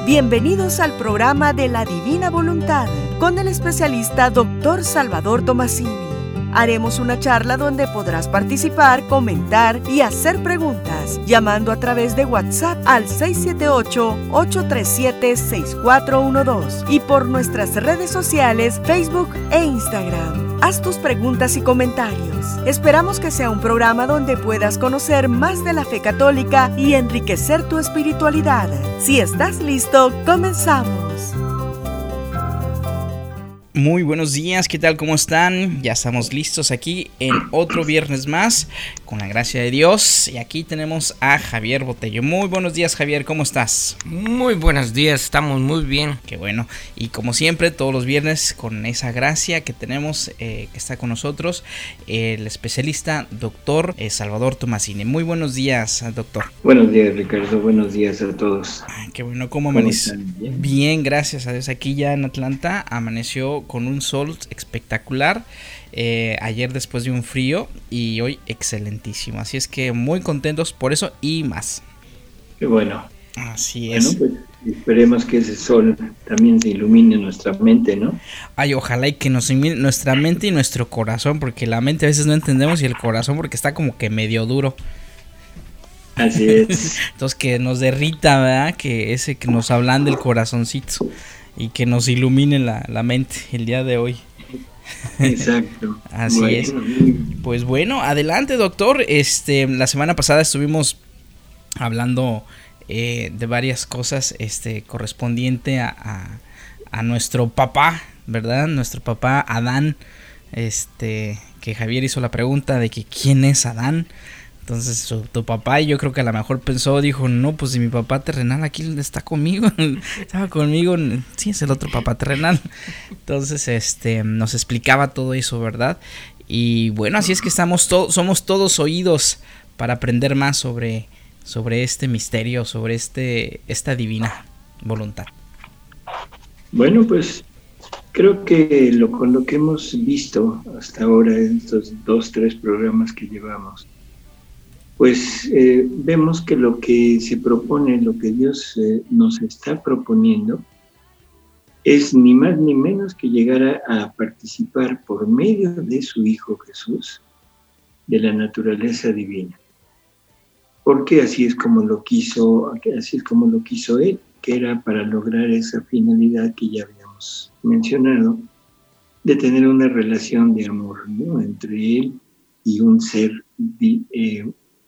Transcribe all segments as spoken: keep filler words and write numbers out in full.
Bienvenidos al programa de la Divina Voluntad con el especialista doctor Salvador Tomasini. Haremos una charla donde podrás participar, comentar y hacer preguntas, llamando a través de WhatsApp al seis siete ocho, ocho tres siete, seis cuatro uno dos y por nuestras redes sociales, Facebook e Instagram. Haz tus preguntas y comentarios. Esperamos que sea un programa donde puedas conocer más de la fe católica y enriquecer tu espiritualidad. Si estás listo, comenzamos. Muy buenos días, ¿qué tal? ¿Cómo están? Ya estamos listos aquí en otro viernes más, con la gracia de Dios. Y aquí tenemos a Javier Botello. Muy buenos días, Javier, ¿cómo estás? Muy buenos días, estamos muy bien. Qué bueno. Y como siempre, todos los viernes, con esa gracia que tenemos, eh, que está con nosotros, el especialista doctor eh, Salvador Tomasini. Muy buenos días, doctor. Buenos días, Ricardo. Buenos días a todos. Ay, qué bueno, ¿cómo amaneció? Bien? bien, gracias a Dios. Aquí ya en Atlanta amaneció con un sol espectacular, eh, ayer después de un frío y hoy excelentísimo, así es que muy contentos por eso y más. Qué bueno. Así es. Bueno, pues esperemos que ese sol también se ilumine nuestra mente, ¿no? Ay, ojalá y que nos ilumine nuestra mente y nuestro corazón, porque la mente a veces no entendemos y el corazón porque está como que medio duro. Así es. Entonces que nos derrita, ¿verdad? Que ese que nos hablan del corazoncito. Y que nos ilumine la, la mente el día de hoy. Exacto. Así bueno. es. Pues bueno, adelante, doctor. Este, la semana pasada estuvimos hablando eh, de varias cosas este, correspondiente a, a, a nuestro papá, ¿verdad? Nuestro papá Adán. Este, que Javier hizo la pregunta de que ¿quién es Adán? Entonces su, tu papá, yo creo que a lo mejor pensó, dijo, no, pues si mi papá terrenal aquí está conmigo, estaba conmigo, sí, es el otro papá terrenal. Entonces, este, nos explicaba todo eso, ¿verdad? Y bueno, así es que estamos to- somos todos oídos para aprender más sobre, sobre este misterio, sobre este, esta divina voluntad. Bueno, pues creo que lo, con lo que hemos visto hasta ahora en estos dos, tres programas que llevamos, pues eh, vemos que lo que se propone, lo que Dios eh, nos está proponiendo, es ni más ni menos que llegar a, a participar por medio de su Hijo Jesús de la naturaleza divina. Porque así es como lo quiso, así es como lo quiso Él, que era para lograr esa finalidad que ya habíamos mencionado, de tener una relación de amor, ¿no?, entre Él y un ser eh,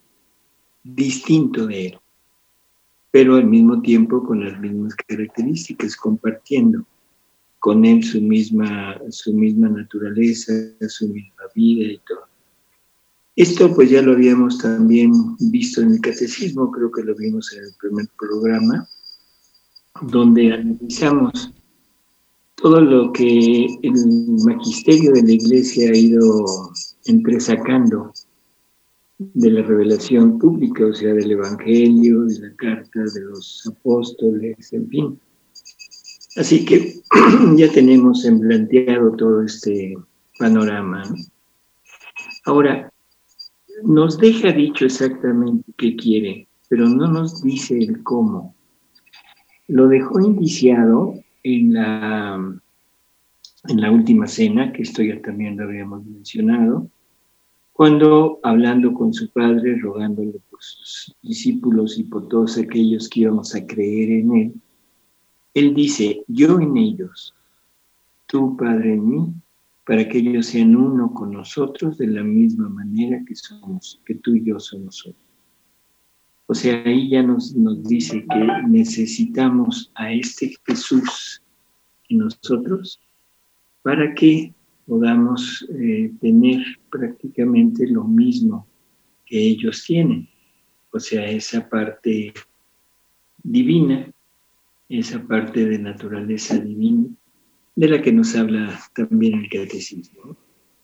distinto de él, pero al mismo tiempo con las mismas características, compartiendo con él su misma, su misma naturaleza, su misma vida y todo. Esto pues ya lo habíamos también visto en el catecismo, creo que lo vimos en el primer programa, donde analizamos todo lo que el magisterio de la Iglesia ha ido entresacando de la revelación pública, o sea, del Evangelio, de la carta de los apóstoles, en fin. Así que ya tenemos planteado todo este panorama, ¿no? Ahora, nos deja dicho exactamente qué quiere, pero no nos dice el cómo. Lo dejó indiciado en la, en la última cena, que esto ya también lo habíamos mencionado, cuando, hablando con su padre, rogándole por sus discípulos y por todos aquellos que íbamos a creer en él, él dice, yo en ellos, tú, Padre, en mí, para que ellos sean uno con nosotros de la misma manera que somos, que tú y yo somos uno. O sea, ahí ya nos, nos dice que necesitamos a este Jesús en nosotros para que podamos eh, tener prácticamente lo mismo que ellos tienen, o sea, esa parte divina, esa parte de naturaleza divina, de la que nos habla también el catecismo.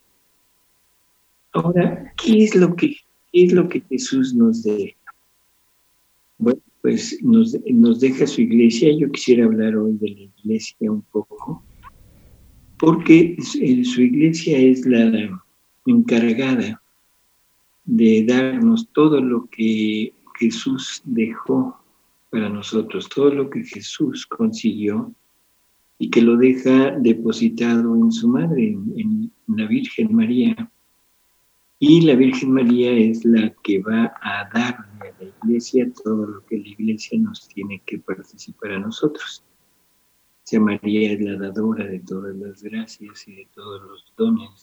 Ahora, ¿qué es lo que, qué es lo que Jesús nos deja? Bueno, pues nos, nos deja su iglesia. Yo quisiera hablar hoy de la iglesia un poco, porque su iglesia es la encargada de darnos todo lo que Jesús dejó para nosotros, todo lo que Jesús consiguió y que lo deja depositado en su madre, en, en la Virgen María. Y la Virgen María es la que va a darle a la Iglesia todo lo que la Iglesia nos tiene que participar a nosotros. O sea, María es la dadora de todas las gracias y de todos los dones.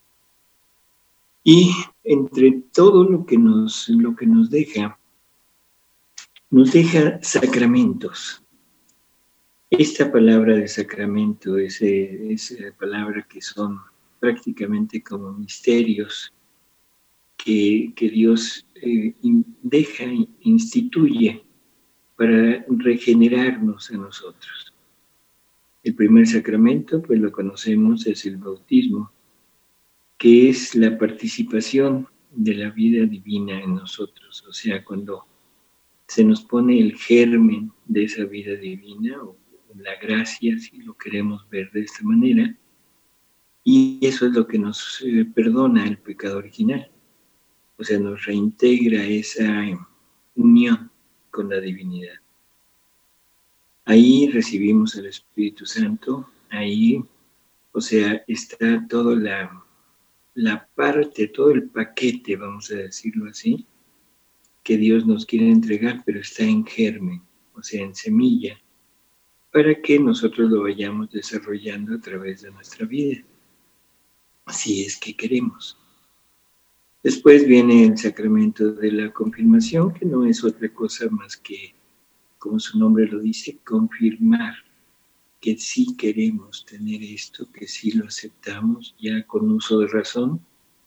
Y entre todo lo que nos, lo que nos deja, nos deja sacramentos. Esta palabra de sacramento es esa palabra que son prácticamente como misterios que, que Dios eh, deja, instituye para regenerarnos a nosotros. El primer sacramento, pues lo conocemos, es el bautismo, que es la participación de la vida divina en nosotros, o sea, cuando se nos pone el germen de esa vida divina, o la gracia, si lo queremos ver de esta manera, y eso es lo que nos eh, perdona el pecado original, o sea, nos reintegra esa unión con la divinidad. Ahí recibimos el Espíritu Santo, ahí, o sea, está toda la, la parte, todo el paquete, vamos a decirlo así, que Dios nos quiere entregar, pero está en germen, o sea, en semilla, para que nosotros lo vayamos desarrollando a través de nuestra vida, si es que queremos. Después viene el sacramento de la confirmación, que no es otra cosa más que, como su nombre lo dice, confirmar que sí queremos tener esto, que sí lo aceptamos ya con uso de razón.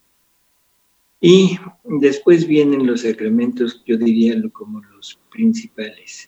Y después vienen los sacramentos, yo diría como los principales.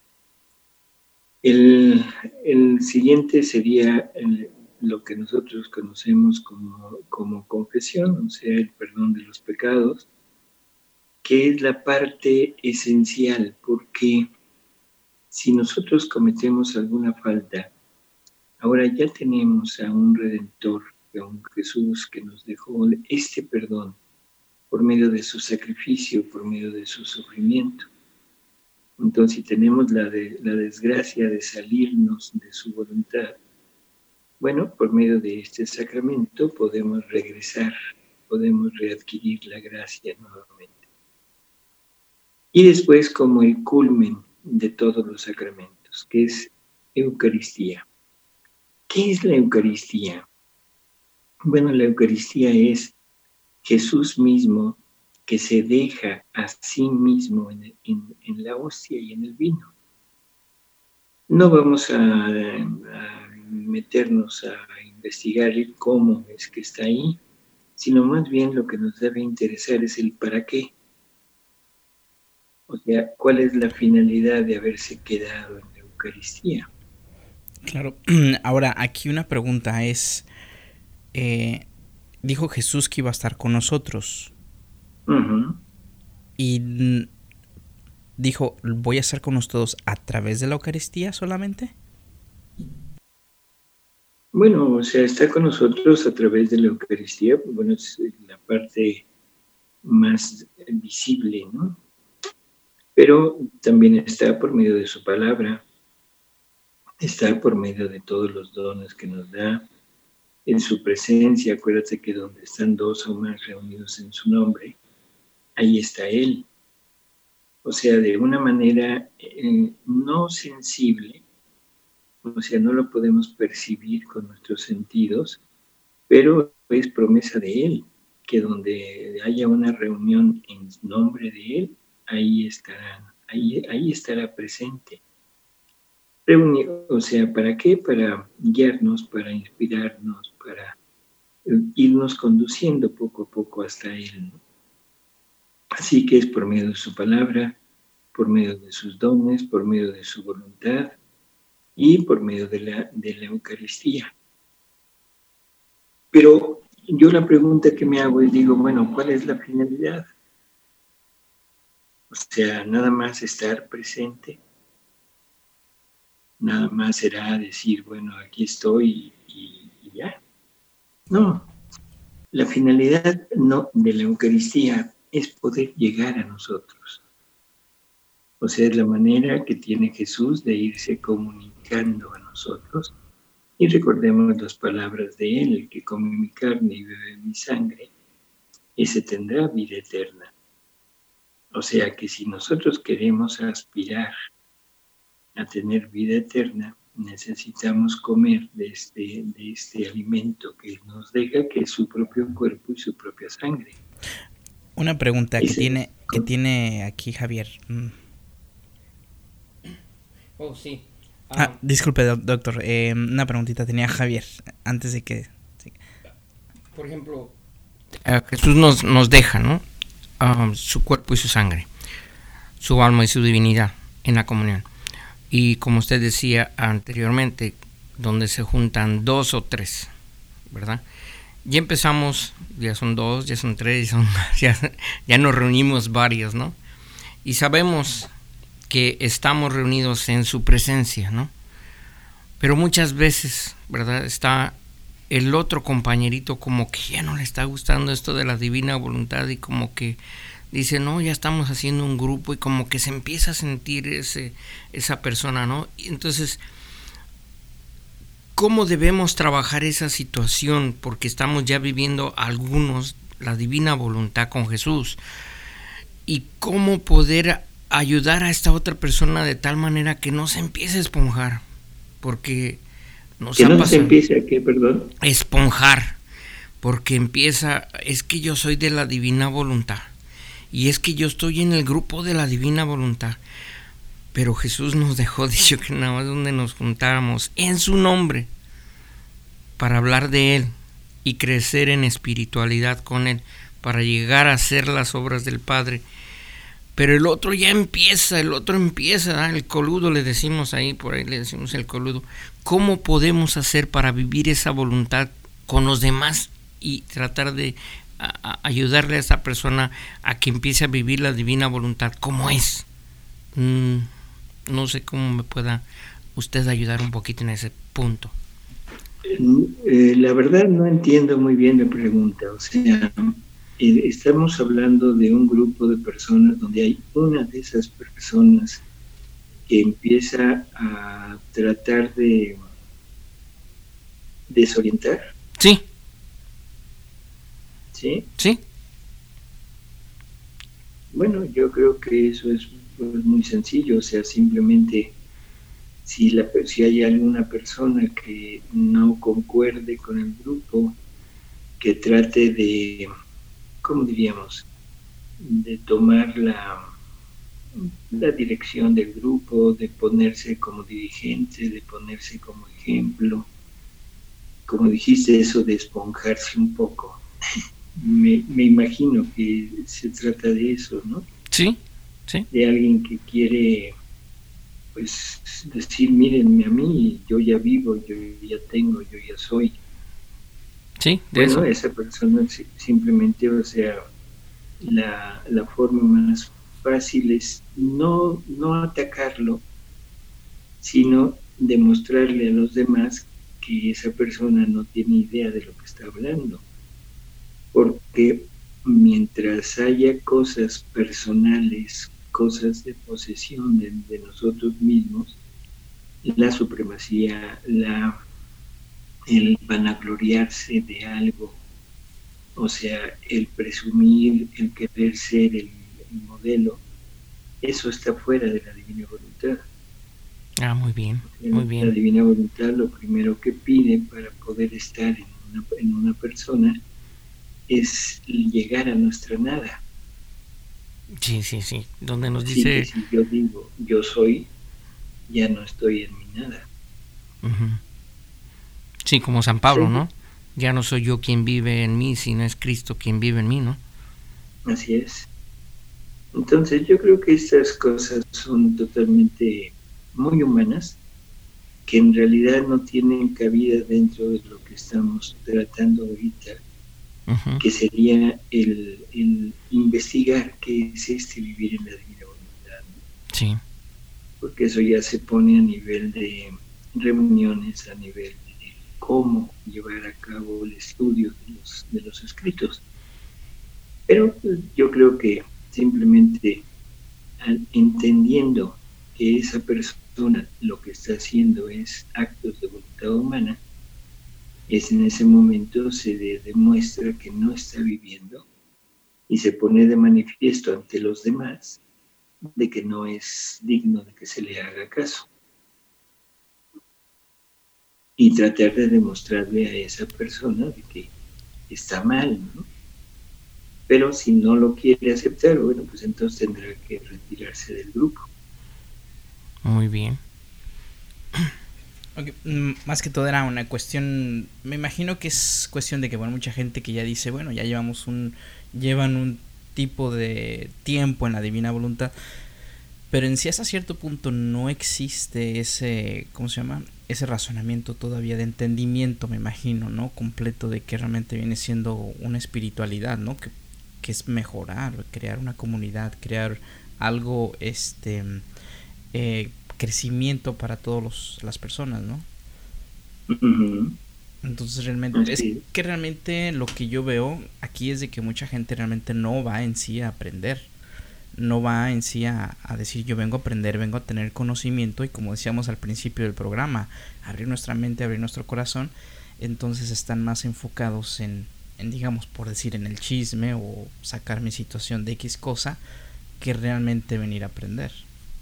El, el siguiente sería el, lo que nosotros conocemos como, como confesión, o sea, el perdón de los pecados, que es la parte esencial, porque si nosotros cometemos alguna falta, ahora ya tenemos a un Redentor, a un Jesús que nos dejó este perdón por medio de su sacrificio, por medio de su sufrimiento. Entonces, si tenemos la, de, la desgracia de salirnos de su voluntad, bueno, por medio de este sacramento podemos regresar, podemos readquirir la gracia nuevamente. Y después, como el culmen de todos los sacramentos, que es Eucaristía. ¿Qué es la Eucaristía? Bueno, la Eucaristía es Jesús mismo que se deja a sí mismo en, en, en la hostia y en el vino. No vamos a, a meternos a investigar el cómo es que está ahí, sino más bien lo que nos debe interesar es el para qué. O sea, ¿cuál es la finalidad de haberse quedado en la Eucaristía? Claro. Ahora, aquí una pregunta es, eh, dijo Jesús que iba a estar con nosotros. Uh-huh. Y dijo, voy a estar con ustedes a través de la Eucaristía solamente. Bueno, o sea, está con nosotros a través de la Eucaristía, bueno, es la parte más visible, ¿no? Pero también está por medio de su palabra, está por medio de todos los dones que nos da, en su presencia. Acuérdate que donde están dos o más reunidos en su nombre, ahí está Él. O sea, de una manera eh, no sensible, o sea, no lo podemos percibir con nuestros sentidos, pero es promesa de Él, que donde haya una reunión en nombre de Él, ahí estará, ahí, ahí estará presente. Reunir, o sea, ¿para qué? Para guiarnos, para inspirarnos, para irnos conduciendo poco a poco hasta Él, ¿no? Así que es por medio de su palabra, por medio de sus dones, por medio de su voluntad y por medio de la, de la Eucaristía. Pero yo la pregunta que me hago es, digo, bueno, ¿cuál es la finalidad? O sea, nada más estar presente, nada más será decir, bueno, aquí estoy y, y ya. No, la finalidad no, de la Eucaristía es poder llegar a nosotros. O sea, es la manera que tiene Jesús de irse comunicando a nosotros. Y recordemos las palabras de Él: el que come mi carne y bebe mi sangre, ese tendrá vida eterna. O sea que si nosotros queremos aspirar a tener vida eterna, necesitamos comer de este, de este alimento que nos deja, que es su propio cuerpo y su propia sangre. Una pregunta que Ese, tiene, que tiene aquí Javier. Oh, sí. Ah, disculpe, doctor. Eh, una preguntita tenía Javier antes de que... Sí. Por ejemplo, uh, Jesús nos, nos deja, ¿no? Uh, su cuerpo y su sangre, su alma y su divinidad en la comunión. Y como usted decía anteriormente, donde se juntan dos o tres, ¿verdad? Ya empezamos, ya son dos, ya son tres, ya, son, ya, ya nos reunimos varios, ¿no? Y sabemos que estamos reunidos en su presencia, ¿no? Pero muchas veces, ¿verdad? Está el otro compañerito como que ya no le está gustando esto de la divina voluntad y como que dice, no, ya estamos haciendo un grupo, y como que se empieza a sentir ese, esa persona, ¿no? Y entonces, ¿cómo debemos trabajar esa situación? Porque estamos ya viviendo algunos la divina voluntad con Jesús. ¿Y cómo poder ayudar a esta otra persona de tal manera que no se empiece a esponjar? Porque nos que ha no pasado, se empiece a qué, perdón. Esponjar, porque empieza, es que yo soy de la divina voluntad, y es que yo estoy en el grupo de la divina voluntad, pero Jesús nos dejó dicho que nada más donde nos juntáramos en su nombre para hablar de Él y crecer en espiritualidad con Él, para llegar a hacer las obras del Padre. Pero el otro ya empieza, el otro empieza, ¿eh? El coludo le decimos ahí, por ahí le decimos el coludo. ¿Cómo podemos hacer para vivir esa voluntad con los demás y tratar de a, a ayudarle a esa persona a que empiece a vivir la divina voluntad como es? Mm, no sé cómo me pueda usted ayudar un poquito en ese punto. Eh, la verdad no entiendo muy bien la pregunta. O sea, eh, estamos hablando de un grupo de personas donde hay una de esas personas que empieza a tratar de desorientar. Sí. ¿Sí? Sí. Bueno, yo creo que eso es pues, muy sencillo. O sea, simplemente si, la, si hay alguna persona que no concuerde con el grupo, que trate de, ¿cómo diríamos?, de tomar la, la dirección del grupo, de ponerse como dirigente, de ponerse como ejemplo. Como dijiste, eso de esponjarse un poco. me, me imagino que se trata de eso, ¿no? Sí, sí. De alguien que quiere, pues, decir, mírenme a mí, yo ya vivo, yo ya tengo, yo ya soy. Sí, de bueno, eso. Esa persona simplemente, o sea, la, la forma más fácil es no, no atacarlo, sino demostrarle a los demás que esa persona no tiene idea de lo que está hablando. Porque mientras haya cosas personales, cosas de posesión de, de nosotros mismos, la supremacía, la, el vanagloriarse de algo, o sea, el presumir, el querer ser el, el modelo, eso está fuera de la divina voluntad. Ah, muy bien, muy bien. La divina voluntad lo primero que pide para poder estar en una, en una persona es llegar a nuestra nada. Sí, sí, sí. Donde nos Así dice... que si yo digo, yo soy, ya no estoy en mi nada. Uh-huh. Sí, como San Pablo, sí. ¿no? Ya no soy yo quien vive en mí, sino es Cristo quien vive en mí, ¿no? Así es. Entonces yo creo que estas cosas son totalmente muy humanas, que en realidad no tienen cabida dentro de lo que estamos tratando ahorita, uh-huh. que sería el, el investigar qué es este vivir en la divina voluntad. Sí. Porque eso ya se pone a nivel de reuniones, a nivel de cómo llevar a cabo el estudio de los, de los escritos. Pero pues, yo creo que simplemente al, entendiendo que esa persona lo que está haciendo es actos de voluntad humana, es en ese momento se de, demuestra que no está viviendo y se pone de manifiesto ante los demás de que no es digno de que se le haga caso. Y tratar de demostrarle a esa persona de que está mal, ¿no? Pero si no lo quiere aceptar, bueno, pues entonces tendrá que retirarse del grupo. Muy bien. Okay. Más que todo era una cuestión, me imagino que es cuestión de que, bueno, mucha gente que ya dice, bueno, ya llevamos un, llevan un tipo de tiempo en la divina voluntad, pero en sí hasta cierto punto no existe ese, ¿cómo se llama? Ese razonamiento todavía de entendimiento, me imagino, ¿no? Completo de que realmente viene siendo una espiritualidad, ¿no? Que, que es mejorar, crear una comunidad, crear algo, este, eh, crecimiento para todas las personas, ¿no? Uh-huh. Entonces realmente, es que realmente lo que yo veo aquí es de que mucha gente realmente no va en sí a aprender. No va en sí a, a decir yo vengo a aprender, vengo a tener conocimiento y como decíamos al principio del programa, abrir nuestra mente, abrir nuestro corazón. Entonces están más enfocados en, en digamos por decir en el chisme o sacar mi situación de X cosa que realmente venir a aprender.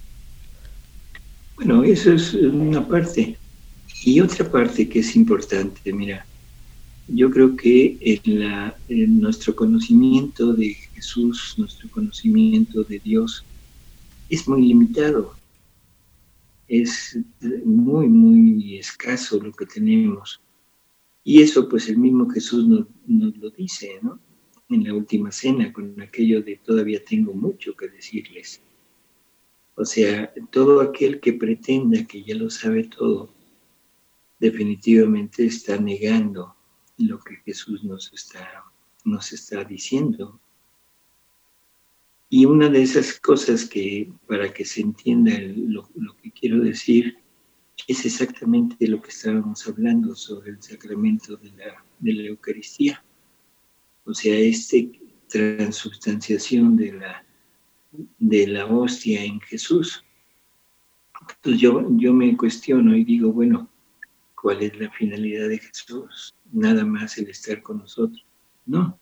Bueno, eso es una parte. Y otra parte que es importante, mira, yo creo que en, la, en nuestro conocimiento de Jesús, nuestro conocimiento de Dios, es muy limitado. Es muy, muy escaso lo que tenemos. Y eso, pues, el mismo Jesús nos, nos lo dice, ¿no? En la última cena, con aquello de todavía tengo mucho que decirles. O sea, todo aquel que pretenda que ya lo sabe todo, definitivamente está negando lo que Jesús nos está, nos está diciendo. Y una de esas cosas que, para que se entienda el, lo, lo que quiero decir, es exactamente lo que estábamos hablando sobre el sacramento de la, de la Eucaristía. O sea, esta transubstanciación de la, de la hostia en Jesús. Entonces yo, yo me cuestiono y digo, bueno, ¿cuál es la finalidad de Jesús? Nada más el estar con nosotros. No.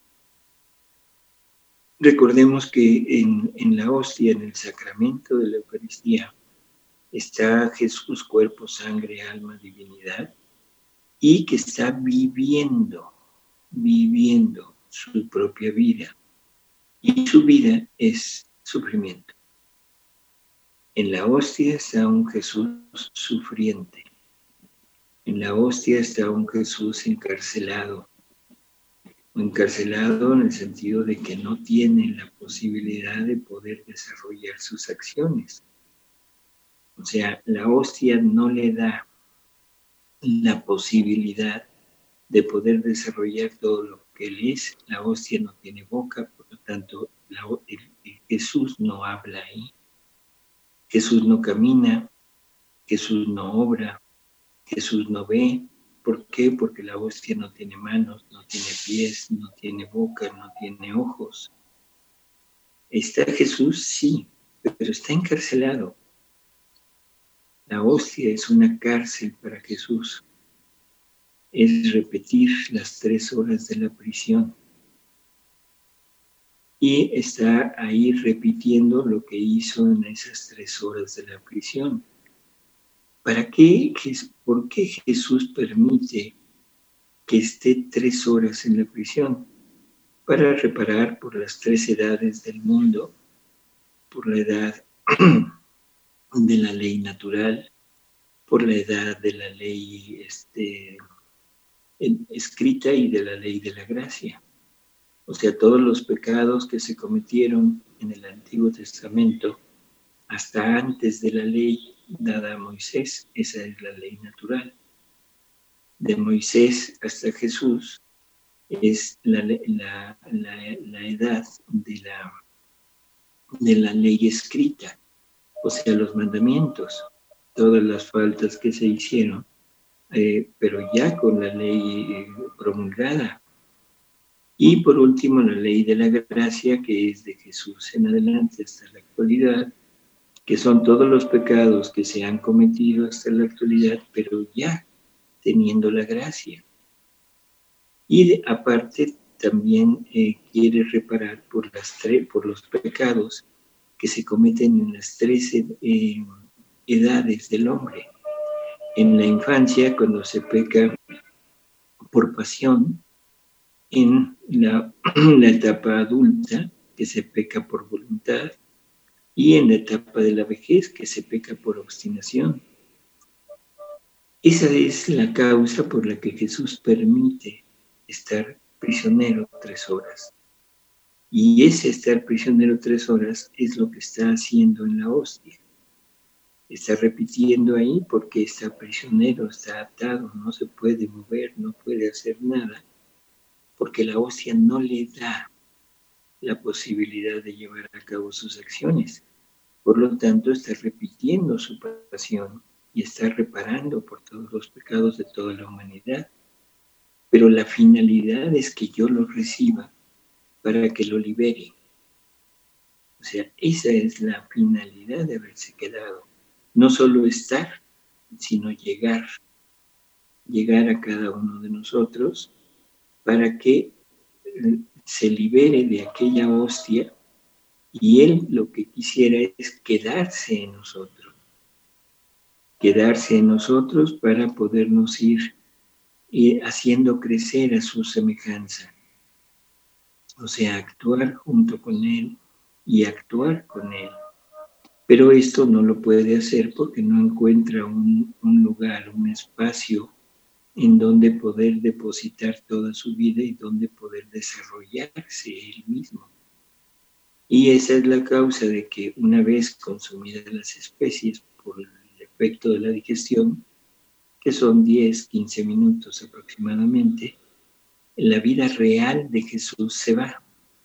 Recordemos que en, en la hostia, en el sacramento de la Eucaristía, está Jesús, cuerpo, sangre, alma, divinidad, y que está viviendo, viviendo su propia vida. Y su vida es sufrimiento. En la hostia está un Jesús sufriente. En la hostia está un Jesús encarcelado. Encarcelado en el sentido de que no tiene la posibilidad de poder desarrollar sus acciones. O sea, la hostia no le da la posibilidad de poder desarrollar todo lo que él es. La hostia no tiene boca, por lo tanto, la, el, el Jesús no habla ahí. Jesús no camina, Jesús no obra, Jesús no ve. ¿Por qué? Porque la hostia no tiene manos, no tiene pies, no tiene boca, no tiene ojos. ¿Está Jesús? Sí, pero está encarcelado. La hostia es una cárcel para Jesús. Es repetir las tres horas de la prisión. Y está ahí repitiendo lo que hizo en esas tres horas de la prisión. ¿Para qué? ¿Por qué Jesús permite que esté tres horas en la prisión? Para reparar por las tres edades del mundo, por la edad de la ley natural, por la edad de la ley este, escrita y de la ley de la gracia. O sea, todos los pecados que se cometieron en el Antiguo Testamento hasta antes de la ley dada a Moisés, esa es la ley natural. De Moisés hasta Jesús es la, la, la, la edad de la, de la ley escrita, o sea, los mandamientos, todas las faltas que se hicieron, eh, pero ya con la ley eh, promulgada. Y por último, la ley de la gracia, que es de Jesús en adelante hasta la actualidad, que son todos los pecados que se han cometido hasta la actualidad, pero ya teniendo la gracia. Y de, aparte también eh, quiere reparar por, las tre- por los pecados que se cometen en las tres eh, edades del hombre. En la infancia, cuando se peca por pasión, en la, la etapa adulta, que se peca por voluntad, y en la etapa de la vejez, que se peca por obstinación. Esa es la causa por la que Jesús permite estar prisionero tres horas. Y ese estar prisionero tres horas es lo que está haciendo en la hostia. Está repitiendo ahí porque está prisionero, está atado, no se puede mover, no puede hacer nada, porque la hostia no le da la posibilidad de llevar a cabo sus acciones. Por lo tanto, está repitiendo su pasión y está reparando por todos los pecados de toda la humanidad. Pero la finalidad es que yo lo reciba para que lo libere. O sea, esa es la finalidad de haberse quedado. No solo estar, sino llegar. Llegar a cada uno de nosotros para que se libere de aquella hostia, y Él lo que quisiera es quedarse en nosotros. Quedarse en nosotros para podernos ir eh, haciendo crecer a su semejanza. O sea, actuar junto con Él y actuar con Él. Pero esto no lo puede hacer porque no encuentra un, un lugar, un espacio en donde poder depositar toda su vida y donde poder desarrollarse Él mismo. Y esa es la causa de que una vez consumidas las especies por el efecto de la digestión, que son diez, quince minutos aproximadamente, la vida real de Jesús se va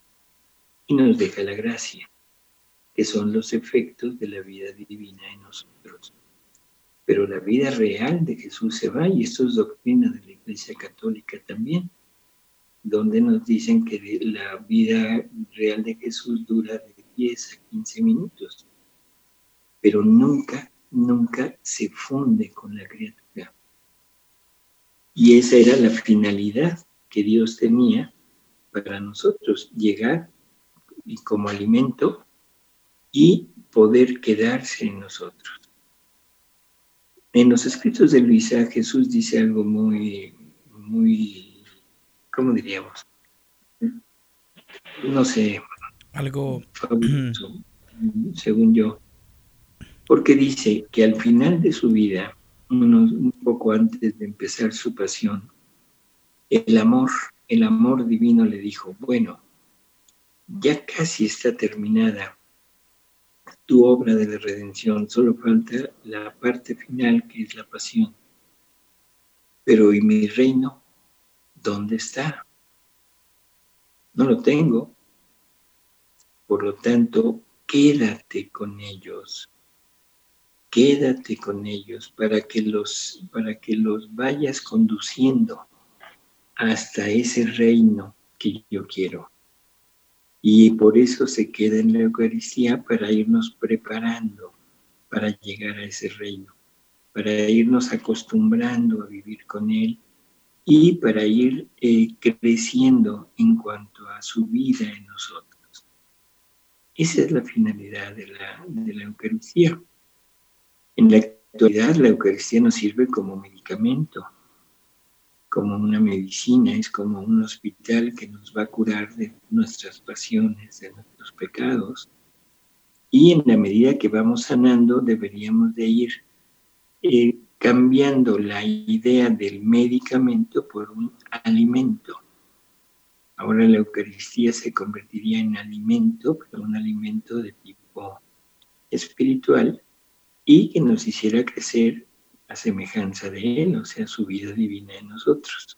y nos deja la gracia, que son los efectos de la vida divina en nosotros. Pero la vida real de Jesús se va, y esto es doctrina de la Iglesia Católica también, donde nos dicen que la vida real de Jesús dura de diez a quince minutos, pero nunca, nunca se funde con la criatura. Y esa era la finalidad que Dios tenía para nosotros, llegar y como alimento y poder quedarse en nosotros. En los escritos de Luisa, Jesús dice algo muy, muy, ¿cómo diríamos? No sé. Algo fabuloso, según yo. Porque dice que al final de su vida, unos, un poco antes de empezar su pasión, el amor, el amor divino le dijo, bueno, ya casi está terminada tu obra de la redención, solo falta la parte final que es la pasión. Pero ¿y mi reino? ¿Dónde está? No lo tengo. Por lo tanto, quédate con ellos. Quédate con ellos para que los, para que los vayas conduciendo hasta ese reino que yo quiero. Y por eso se queda en la Eucaristía, para irnos preparando para llegar a ese reino, para irnos acostumbrando a vivir con Él y para ir eh, creciendo en cuanto a su vida en nosotros. Esa es la finalidad de la, de la Eucaristía. En la actualidad, la Eucaristía nos sirve como medicamento, como una medicina, es como un hospital que nos va a curar de nuestras pasiones, de nuestros pecados. Y en la medida que vamos sanando, deberíamos de ir eh, cambiando la idea del medicamento por un alimento. Ahora la Eucaristía se convertiría en alimento, pero un alimento de tipo espiritual, y que nos hiciera crecer a semejanza de Él, o sea, su vida divina en nosotros.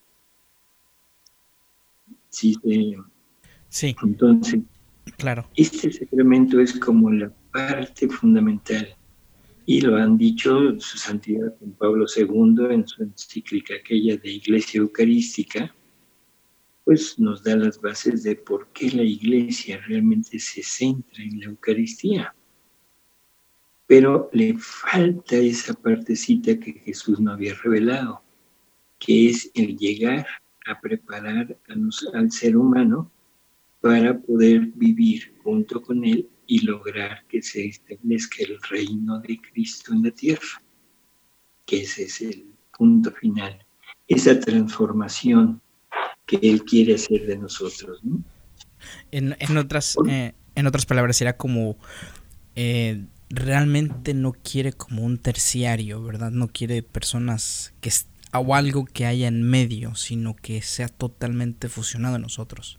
Sí, eh, sí. Entonces, claro. Este sacramento es como la parte fundamental, y lo han dicho su santidad Juan Pablo segundo en su encíclica aquella de Iglesia Eucarística, pues nos da las bases de por qué la Iglesia realmente se centra en la Eucaristía. pero le falta esa partecita que Jesús no había revelado, que es el llegar a preparar a nos, al ser humano para poder vivir junto con Él y lograr que se establezca el reino de Cristo en la tierra, que ese es el punto final, esa transformación que Él quiere hacer de nosotros, ¿no? En, en, otras, eh, en otras palabras, era como eh, realmente no quiere como un terciario, ¿verdad? No quiere personas que o algo que haya en medio, sino que sea totalmente fusionado en nosotros.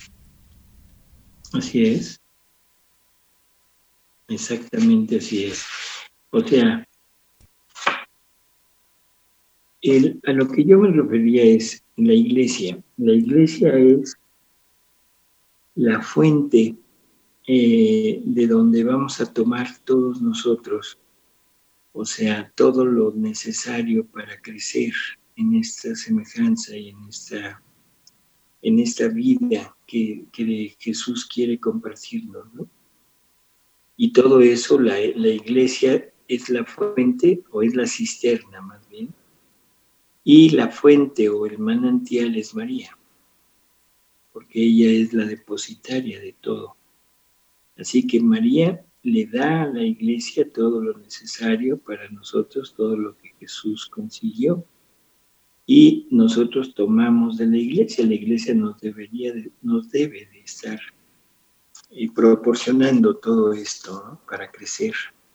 Así es. Exactamente así es. O sea, el, a lo que yo me refería es la iglesia. La iglesia es la fuente eh, de donde vamos a tomar todos nosotros, o sea, todo lo necesario para crecer en esta semejanza y en esta, en esta vida que, que Jesús quiere compartirnos, ¿no? Y todo eso, la, la iglesia es la fuente, o es la cisterna más bien, y la fuente o el manantial es María, porque ella es la depositaria de todo. Así que María le da a la iglesia todo lo necesario para nosotros, todo lo que Jesús consiguió, y nosotros tomamos de la iglesia. La iglesia nos, debería de, nos debe de estar y proporcionando todo esto, ¿no?, para crecer.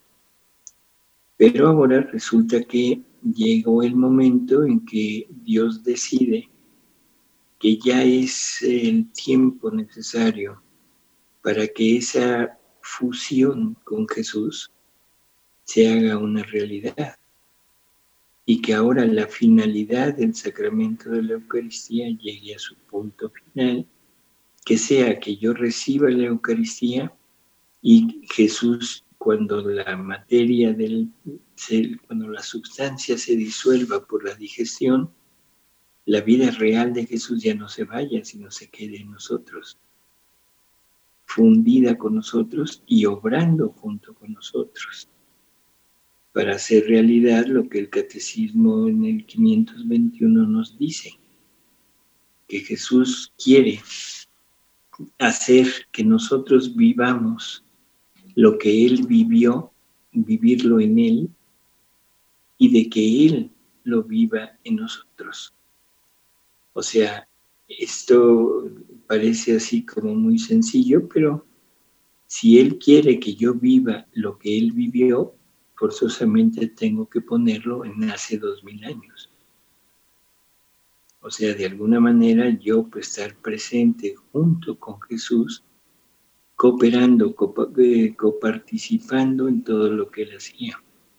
Pero ahora resulta que llegó el momento en que Dios decide que ya es el tiempo necesario para que esa fusión con Jesús se haga una realidad, y que ahora la finalidad del sacramento de la Eucaristía llegue a su punto final, que sea que yo reciba la Eucaristía y Jesús, cuando la materia del, cuando la sustancia se disuelva por la digestión, la vida real de Jesús ya no se vaya, sino se quede en nosotros, fundida con nosotros y obrando junto con nosotros, para hacer realidad lo que el Catecismo en el quinientos veintiuno nos dice, que Jesús quiere hacer que nosotros vivamos lo que Él vivió, vivirlo en Él, y de que Él lo viva en nosotros. O sea, esto parece así como muy sencillo, pero si Él quiere que yo viva lo que Él vivió, forzosamente tengo que ponerlo en hace dos mil años. O sea, de alguna manera yo pues estar presente junto con Jesús, cooperando, coparticipando en todo lo que Él hacía.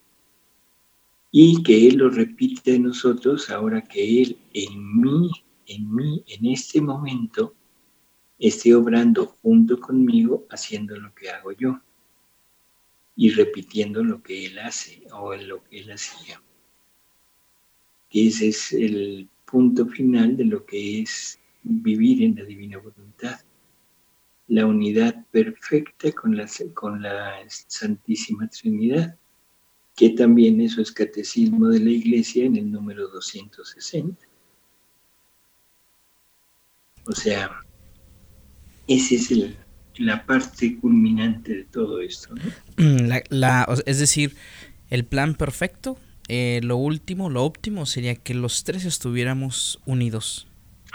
Y que Él lo repite en nosotros ahora que Él en mí, en mí, en este momento, esté obrando junto conmigo, haciendo lo que hago yo y repitiendo lo que Él hace o lo que Él hacía. Ese es el punto final de lo que es vivir en la divina voluntad. La unidad perfecta con la, con la Santísima Trinidad, que también eso es Catecismo de la Iglesia en el número doscientos sesenta. O sea, esa es el, la parte culminante de todo esto, ¿no? La, la, es decir, el plan perfecto, eh, lo último, lo óptimo sería que los tres estuviéramos unidos.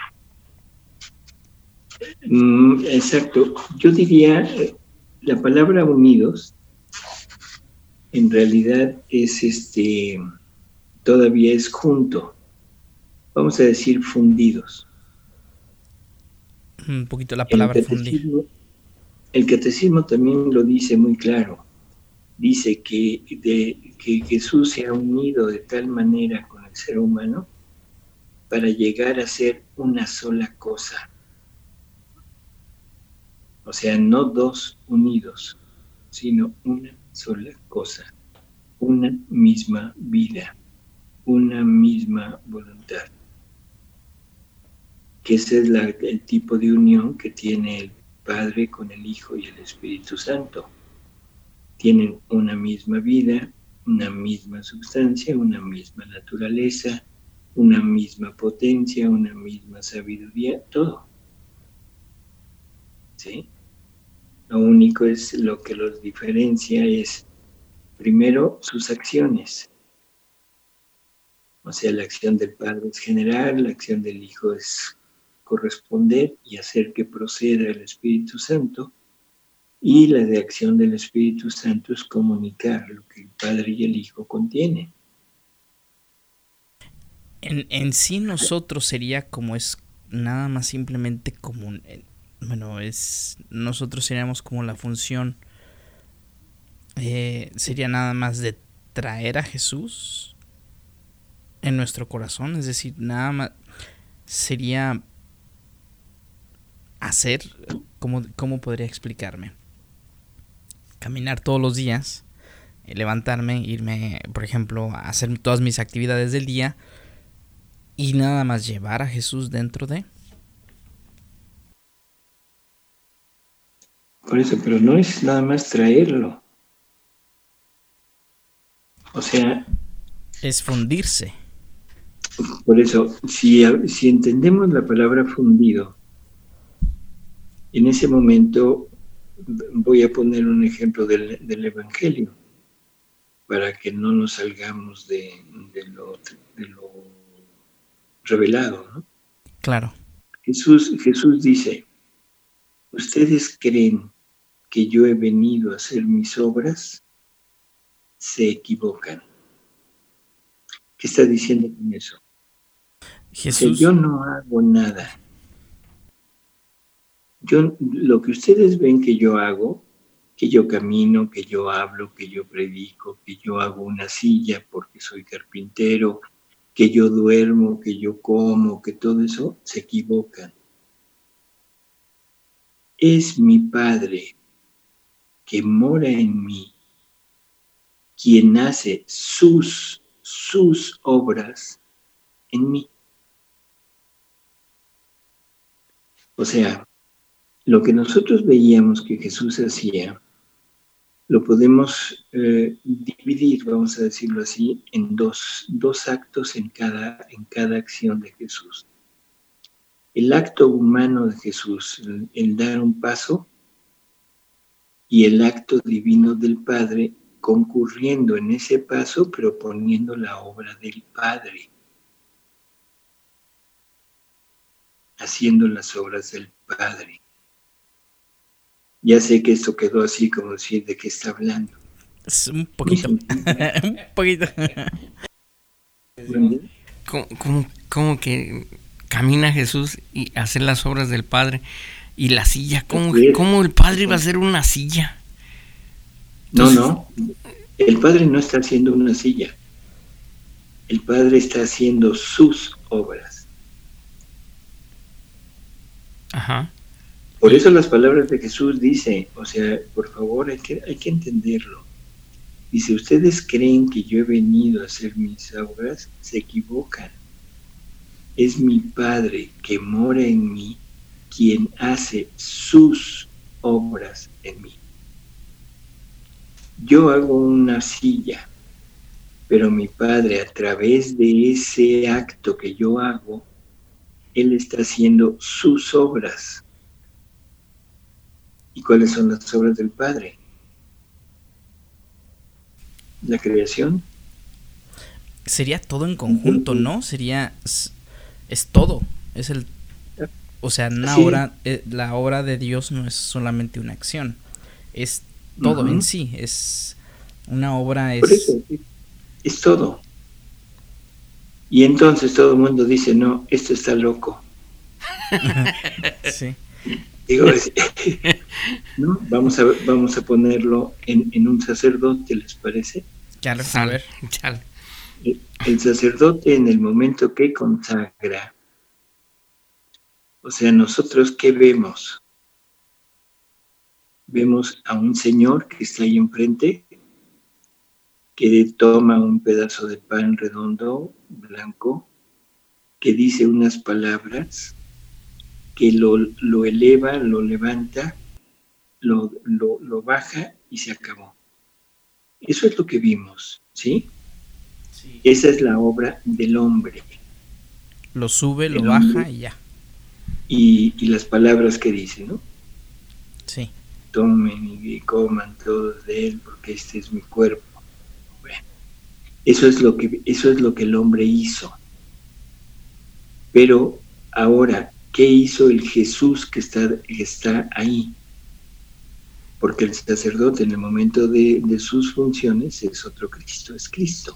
Mm, exacto. Yo diría, la palabra unidos en realidad es este, todavía es junto. Vamos a decir fundidos. Un poquito la palabra el catecismo, fundir. El catecismo también lo dice muy claro. Dice que, de, que Jesús se ha unido de tal manera con el ser humano para llegar a ser una sola cosa. O sea, no dos unidos, sino una sola cosa, una misma vida, una misma voluntad. Que ese es la, el tipo de unión que tiene el Padre con el Hijo y el Espíritu Santo. tienen una misma vida, una misma sustancia, una misma naturaleza, una misma potencia, una misma sabiduría, todo. ¿Sí? Lo único es lo que los diferencia es, primero, sus acciones. O sea, la acción del Padre es general, la acción del Hijo es corresponder y hacer que proceda el Espíritu Santo, y la de acción del Espíritu Santo es comunicar lo que el Padre y el Hijo contienen. En, en sí nosotros sería como es nada más simplemente como un, bueno, es nosotros seríamos como la función, eh, sería nada más de traer a Jesús en nuestro corazón, es decir, nada más sería hacer, ¿cómo, cómo podría explicarme? Caminar todos los días, eh, levantarme, irme, por ejemplo, a hacer todas mis actividades del día y nada más llevar a Jesús dentro de. Por eso, pero no es nada más traerlo. O sea, es fundirse. Por eso, si, si entendemos la palabra fundido, en ese momento voy a poner un ejemplo del, del Evangelio, para que no nos salgamos de, de, lo, de lo revelado, ¿no? Claro. Jesús, Jesús dice, ¿ustedes creen que yo he venido a hacer mis obras? Se equivocan. ¿Qué está diciendo con eso? Jesús. O sea, yo no hago nada. Yo, lo que ustedes ven que yo hago, que yo camino, que yo hablo, que yo predico, que yo hago una silla porque soy carpintero, que yo duermo, que yo como, que todo eso, se equivocan. Es mi Padre que mora en mí quien hace sus, sus obras en mí. O sea, lo que nosotros veíamos que Jesús hacía, lo podemos eh, dividir, vamos a decirlo así, en dos, dos actos en cada, en cada acción de Jesús. El acto humano de Jesús, el, el dar un paso, y el acto divino del Padre concurriendo en ese paso, pero poniendo la obra del Padre, haciendo las obras del Padre. Ya sé que esto quedó así como decir de qué está hablando. Es un poquito. un poquito. ¿Cómo, cómo, cómo que camina Jesús y hace las obras del Padre? Y la silla, ¿cómo, ¿cómo el Padre va a hacer una silla? Entonces, no, no. El Padre no está haciendo una silla. El Padre está haciendo sus obras. Ajá. Por eso las palabras de Jesús dice, o sea, por favor, hay que, hay que entenderlo. Dice, ustedes creen que yo he venido a hacer mis obras, se equivocan. Es mi Padre que mora en mí quien hace sus obras en mí. Yo hago una silla, pero mi Padre, a través de ese acto que yo hago, Él está haciendo sus obras. ¿Y cuáles son las obras del Padre? La creación. Sería todo en conjunto, ¿no? Sería, es, es todo, es el, o sea, una sí. obra, eh, la obra de Dios no es solamente una acción, es todo uh-huh. en sí, es una obra, es... Por eso, es todo. Y entonces todo el mundo dice, no, esto está loco. Sí. Digo, es, ¿no? Vamos a, vamos a ponerlo en, en un sacerdote, ¿les parece? Claro, a ver. El, el sacerdote en el momento que consagra, o sea, nosotros ¿qué vemos? Vemos a un señor que está ahí enfrente, que toma un pedazo de pan redondo, blanco, que dice unas palabras, que lo, lo eleva, lo levanta, lo, lo, lo baja y se acabó. Eso es lo que vimos, ¿sí? Sí. Esa es la obra del hombre. Lo sube, lo El baja hombre. y ya. Y, y las palabras que dice, ¿no? Sí. Tomen y coman todos de él, porque este es mi cuerpo. Bueno, eso es lo que, eso es lo que el hombre hizo. Pero ahora, ¿qué hizo el Jesús que está, que está ahí? Porque el sacerdote en el momento de, de sus funciones es otro Cristo, es Cristo.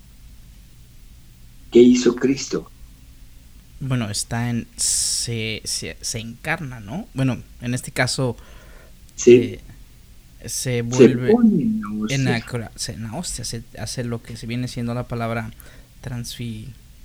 ¿Qué hizo Cristo? Bueno, está en... Se, se, se encarna, ¿no? Bueno, en este caso... Se, eh, se vuelve... se pone en la hostia. En la, se, en la hostia, se hace lo que se viene siendo la palabra transfi...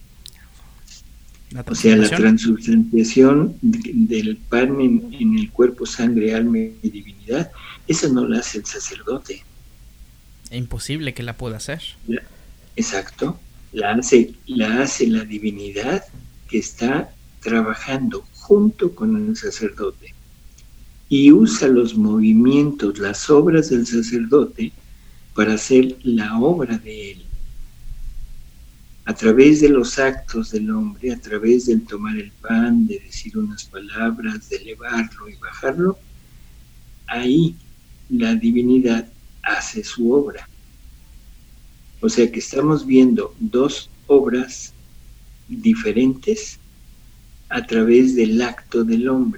La o sea, la transubstanciación del pan en, en el cuerpo, sangre, alma y divinidad, esa no la hace el sacerdote. Es imposible que la pueda hacer. La, exacto. La hace, la hace la divinidad que está trabajando junto con el sacerdote y usa los movimientos, las obras del sacerdote para hacer la obra de él. A través de los actos del hombre, a través del tomar el pan, de decir unas palabras, de elevarlo y bajarlo, ahí la divinidad hace su obra. O sea que estamos viendo dos obras diferentes a través del acto del hombre.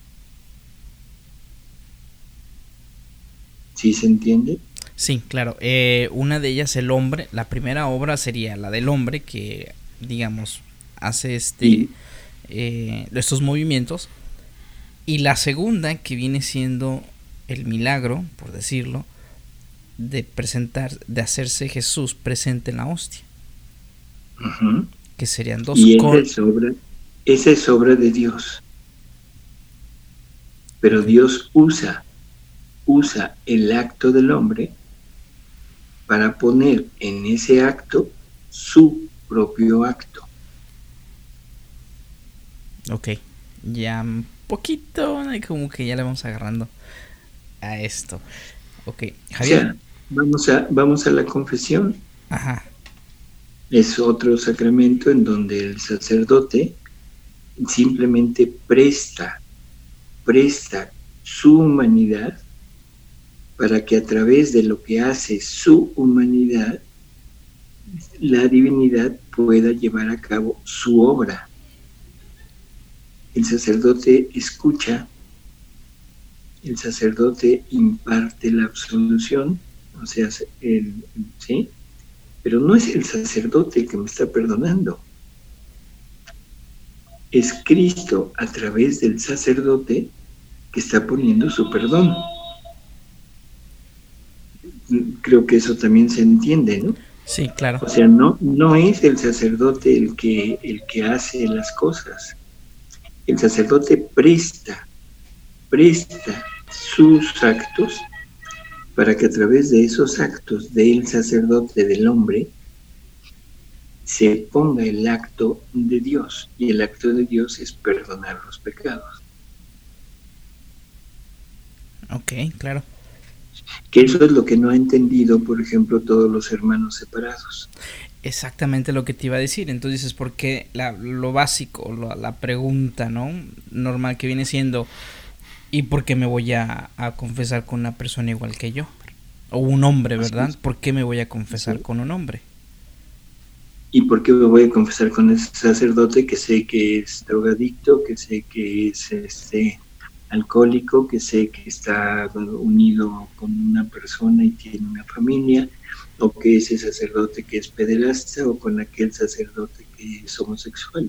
¿Sí se entiende? Sí, claro. Eh, una de ellas, el hombre. La primera obra sería la del hombre que, digamos, hace este Sí. eh, estos movimientos. Y la segunda, que viene siendo el milagro, por decirlo, de presentar, de hacerse Jesús presente en la hostia. Uh-huh. Que serían dos y esa cor- es obra, esa es obra de Dios. Pero Dios usa, usa el acto del hombre para poner en ese acto su propio acto. Ok, ya un poquito, como que ya le vamos agarrando a esto. Ok, Javier. O sea, vamos a, vamos a la confesión. Ajá. Es otro sacramento en donde el sacerdote simplemente presta, presta su humanidad para que a través de lo que hace su humanidad, la divinidad pueda llevar a cabo su obra. El sacerdote escucha, el sacerdote imparte la absolución, o sea, el, ¿sí? Pero no es el sacerdote el que me está perdonando. Es Cristo a través del sacerdote que está poniendo su perdón. Creo que eso también se entiende, ¿no? Sí, claro. O sea, no, no es el sacerdote el que, el que hace las cosas. El sacerdote presta, presta sus actos para que a través de esos actos del sacerdote, del hombre, se ponga el acto de Dios. Y el acto de Dios es perdonar los pecados. Ok, claro. Que eso es lo que no ha entendido, por ejemplo, todos los hermanos separados. Exactamente lo que te iba a decir. Entonces dices, ¿por qué la, lo básico, lo, la pregunta, ¿no? Normal que viene siendo, ¿y por qué me voy a, a confesar con una persona igual que yo? O un hombre, ¿verdad? ¿Por qué me voy a confesar sí. con un hombre? ¿Y por qué me voy a confesar con ese sacerdote que sé que es drogadicto, que sé que es este alcohólico, que sé que está unido con una persona y tiene una familia, o que ese sacerdote que es pederasta, o con aquel sacerdote que es homosexual?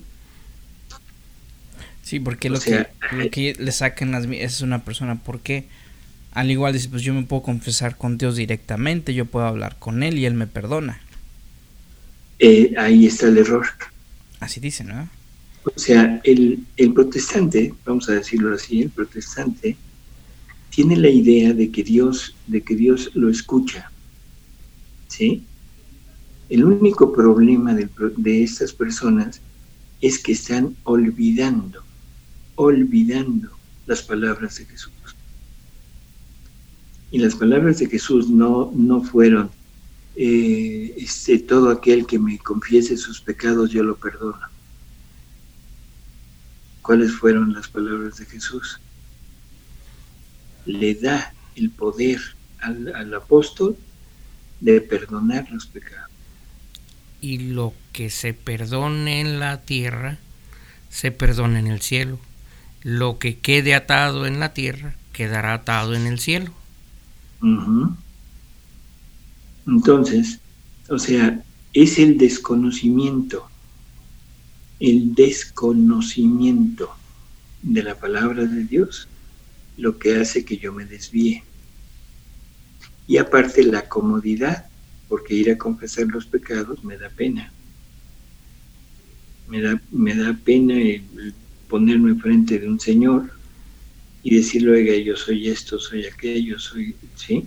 Sí, porque lo, sea, que, lo que le sacan las es una persona, porque al igual dice, pues yo me puedo confesar con Dios directamente, yo puedo hablar con Él y Él me perdona. Eh, ahí está el error. Así dicen, ¿no? O sea, el, el protestante, vamos a decirlo así, el protestante tiene la idea de que Dios, de que Dios lo escucha, ¿sí? El único problema de, de estas personas es que están olvidando, olvidando las palabras de Jesús. Y las palabras de Jesús no, no fueron, eh, este, todo aquel que me confiese sus pecados yo lo perdono. ¿Cuáles fueron las palabras de Jesús? Le da el poder al, al apóstol de perdonar los pecados. Y lo que se perdone en la tierra, se perdona en el cielo. Lo que quede atado en la tierra, quedará atado en el cielo. Uh-huh. Entonces, o sea, es el desconocimiento, el desconocimiento de la palabra de Dios lo que hace que yo me desvíe. Y aparte la comodidad, porque ir a confesar los pecados me da pena. Me da, me da pena el, el ponerme frente de un señor y decirle, oiga, yo soy esto, soy aquello, soy... ¿sí?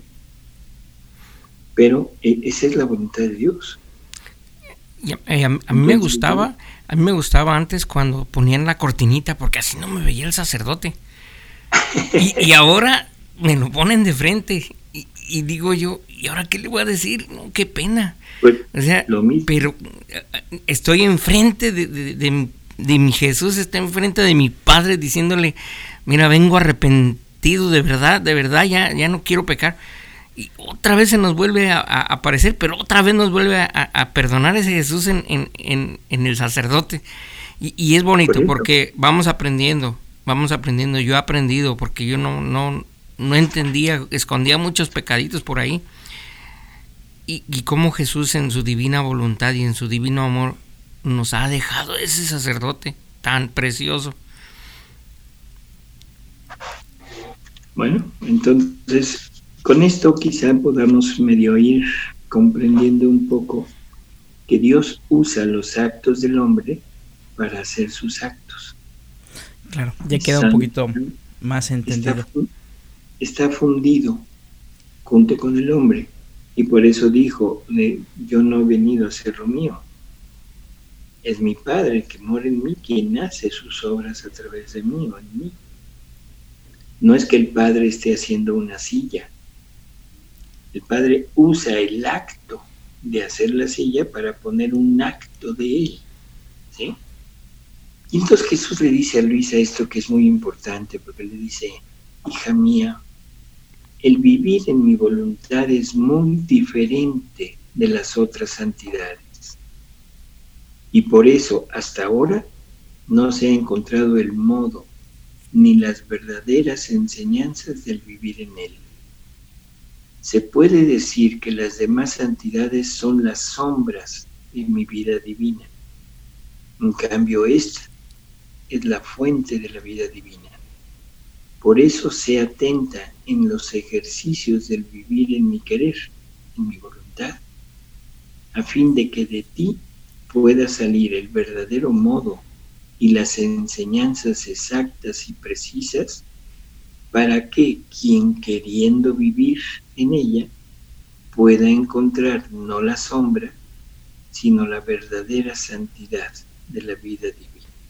Pero eh, esa es la voluntad de Dios. Y a, a, a mí Entonces, me gustaba, a mí me gustaba antes cuando ponían la cortinita, porque así no me veía el sacerdote. Y, y ahora me lo ponen de frente y, y digo yo, ¿y ahora qué le voy a decir? No, qué pena. Pues, o sea, lo mismo. Pero estoy enfrente de, de, de, de mi Jesús, está enfrente de mi Padre diciéndole, mira, vengo arrepentido de verdad, de verdad, ya, ya no quiero pecar. Y otra vez se nos vuelve a, a aparecer, pero otra vez nos vuelve a, a perdonar ese Jesús en, en, en, en el sacerdote. Y, y es bonito Por porque vamos aprendiendo, vamos aprendiendo. Yo he aprendido porque yo no, no, no entendía, escondía muchos pecaditos por ahí. Y, y cómo Jesús en su divina voluntad y en su divino amor nos ha dejado ese sacerdote tan precioso. Bueno, entonces con esto quizá podamos medio ir comprendiendo un poco que Dios usa los actos del hombre para hacer sus actos. Claro, ya queda un poquito más entendido. Está, está fundido junto con el hombre y por eso dijo, yo no he venido a hacer lo mío. Es mi Padre que mora en mí quien hace sus obras a través de mí o en mí. No es que el Padre esté haciendo una silla. El Padre usa el acto de hacer la silla para poner un acto de Él, ¿sí? Y entonces Jesús le dice a Luisa esto que es muy importante, porque le dice, hija mía, el vivir en mi voluntad es muy diferente de las otras santidades. Y por eso, hasta ahora, no se ha encontrado el modo ni las verdaderas enseñanzas del vivir en Él. Se puede decir que las demás santidades son las sombras de mi vida divina. En cambio, esta es la fuente de la vida divina. Por eso sé atenta en los ejercicios del vivir en mi querer, en mi voluntad, a fin de que de ti pueda salir el verdadero modo y las enseñanzas exactas y precisas para que quien queriendo vivir en ella pueda encontrar no la sombra, sino la verdadera santidad de la vida divina.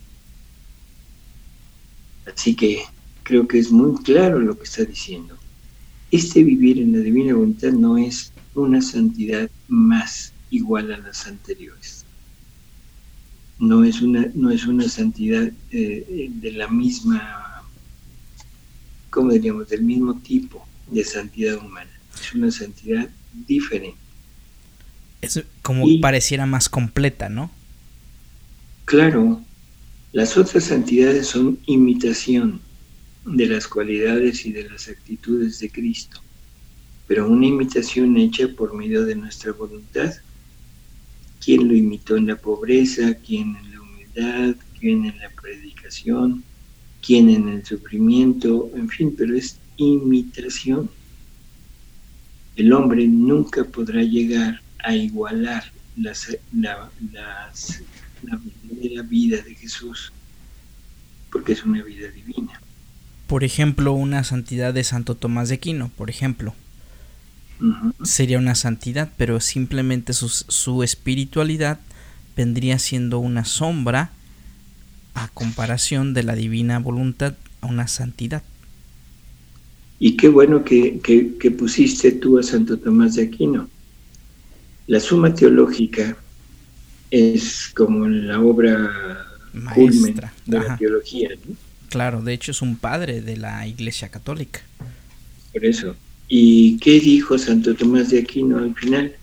Así que creo que es muy claro lo que está diciendo. Este vivir en la divina voluntad no es una santidad más igual a las anteriores. No es una, no es una santidad eh, de la misma, ¿cómo diríamos? Del mismo tipo de santidad humana. Es una santidad diferente. Es como y, pareciera más completa, ¿no? Claro, las otras santidades son imitación de las cualidades y de las actitudes de Cristo, pero una imitación hecha por medio de nuestra voluntad. ¿Quién lo imitó en la pobreza? ¿Quién en la humildad? ¿Quién en la predicación? ¿Quién en el sufrimiento? En fin, pero es imitación. El hombre nunca podrá llegar a igualar las, la, las, la verdadera vida de Jesús, porque es una vida divina. Por ejemplo, una santidad de Santo Tomás de Aquino, por ejemplo. Uh-huh. Sería una santidad, pero simplemente su, su espiritualidad vendría siendo una sombra a comparación de la divina voluntad a una santidad. Y qué bueno que, que, que pusiste tú a Santo Tomás de Aquino. La Suma Teológica es como la obra culmen Maestra. de Ajá. la teología, ¿no? Claro, de hecho es un padre de la Iglesia Católica. Por eso. ¿Y qué dijo Santo Tomás de Aquino al final?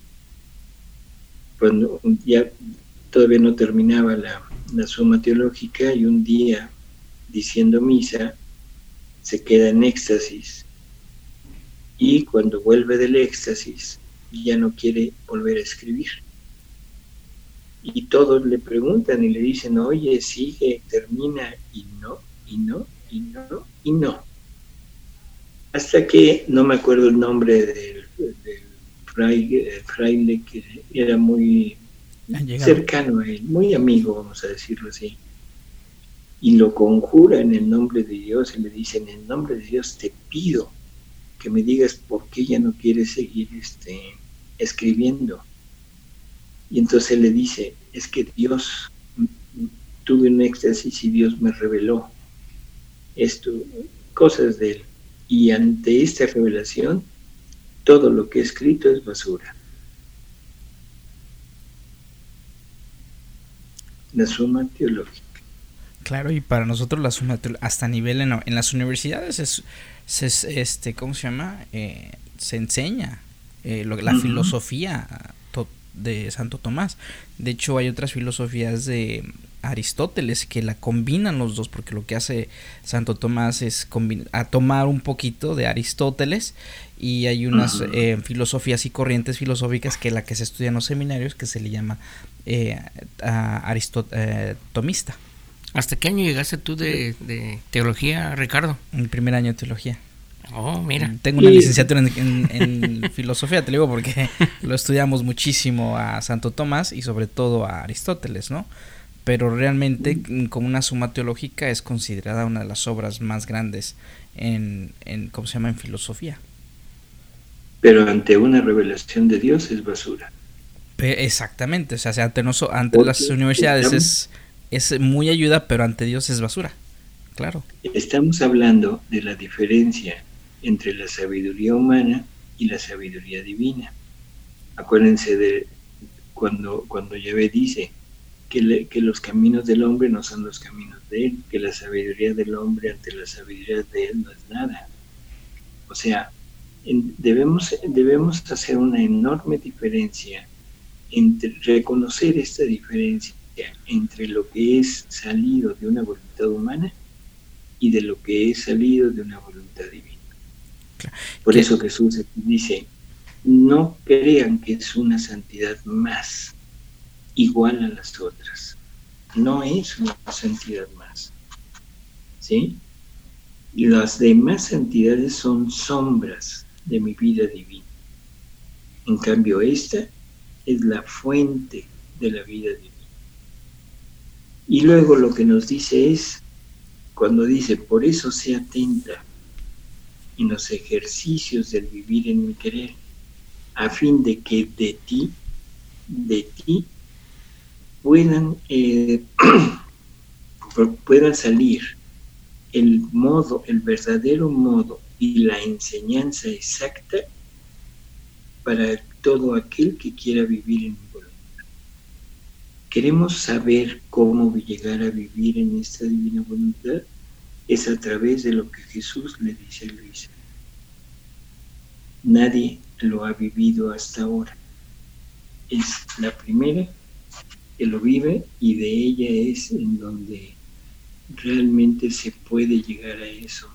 Cuando ya todavía no terminaba la, la Suma Teológica, y un día, diciendo misa, se queda en éxtasis, y cuando vuelve del éxtasis ya no quiere volver a escribir. Y todos le preguntan y le dicen, oye, sigue, termina, y no, y no, y no, y no. Hasta que, no me acuerdo el nombre del, del fraile, fraile, que era muy cercano a él, muy amigo, vamos a decirlo así, y lo conjura en el nombre de Dios, y le dice, en el nombre de Dios te pido que me digas por qué ya no quieres seguir este, escribiendo. Y entonces él le dice, es que Dios, tuve un éxtasis y Dios me reveló esto, cosas de él. Y ante esta revelación, todo lo que he escrito es basura. La Suma Teológica. Claro, y para nosotros la Suma Teológica, hasta a nivel en, en las universidades, es, es, este, ¿cómo se llama? Eh, se enseña eh, lo, la uh-huh. filosofía to, de Santo Tomás. De hecho, hay otras filosofías de Aristóteles que la combinan los dos, porque lo que hace Santo Tomás es combina, a tomar un poquito de Aristóteles, y hay unas uh-huh. eh, filosofías y corrientes filosóficas que la que se estudia en los seminarios, que se le llama eh, aristotomista. Eh, ¿Hasta qué año llegaste tú de, de teología, Ricardo? El primer año de teología. Oh, mira. Tengo una licenciatura en, en, en filosofía, te digo, porque lo estudiamos muchísimo a Santo Tomás y sobre todo a Aristóteles, ¿no? Pero realmente, como una Suma Teológica, es considerada una de las obras más grandes en, en ¿cómo se llama?, en filosofía. Pero ante una revelación de Dios es basura. Pero exactamente, o sea, ante, noso, ante las universidades es, es muy ayuda, pero ante Dios es basura, claro. Estamos hablando de la diferencia entre la sabiduría humana y la sabiduría divina. Acuérdense de cuando, cuando Yahvé dice que, le, que los caminos del hombre no son los caminos de él, que la sabiduría del hombre ante la sabiduría de él no es nada. O sea, en, debemos, debemos hacer una enorme diferencia entre reconocer esta diferencia entre lo que es salido de una voluntad humana y de lo que es salido de una voluntad divina. Por ¿Qué? Eso Jesús dice, no crean que es una santidad más igual a las otras. No es una santidad más. ¿Sí? Y las demás santidades son sombras de mi vida divina. En cambio, esta es la fuente de la vida divina. Y luego lo que nos dice es, cuando dice, por eso sé atenta en los ejercicios del vivir en mi querer, a fin de que de ti, de ti, puedan, eh, puedan salir el modo, el verdadero modo y la enseñanza exacta para todo aquel que quiera vivir en mi voluntad. Queremos saber cómo llegar a vivir en esta divina voluntad, es a través de lo que Jesús le dice a Luisa. Nadie lo ha vivido hasta ahora. Es la primera que lo vive y de ella es en donde realmente se puede llegar a eso.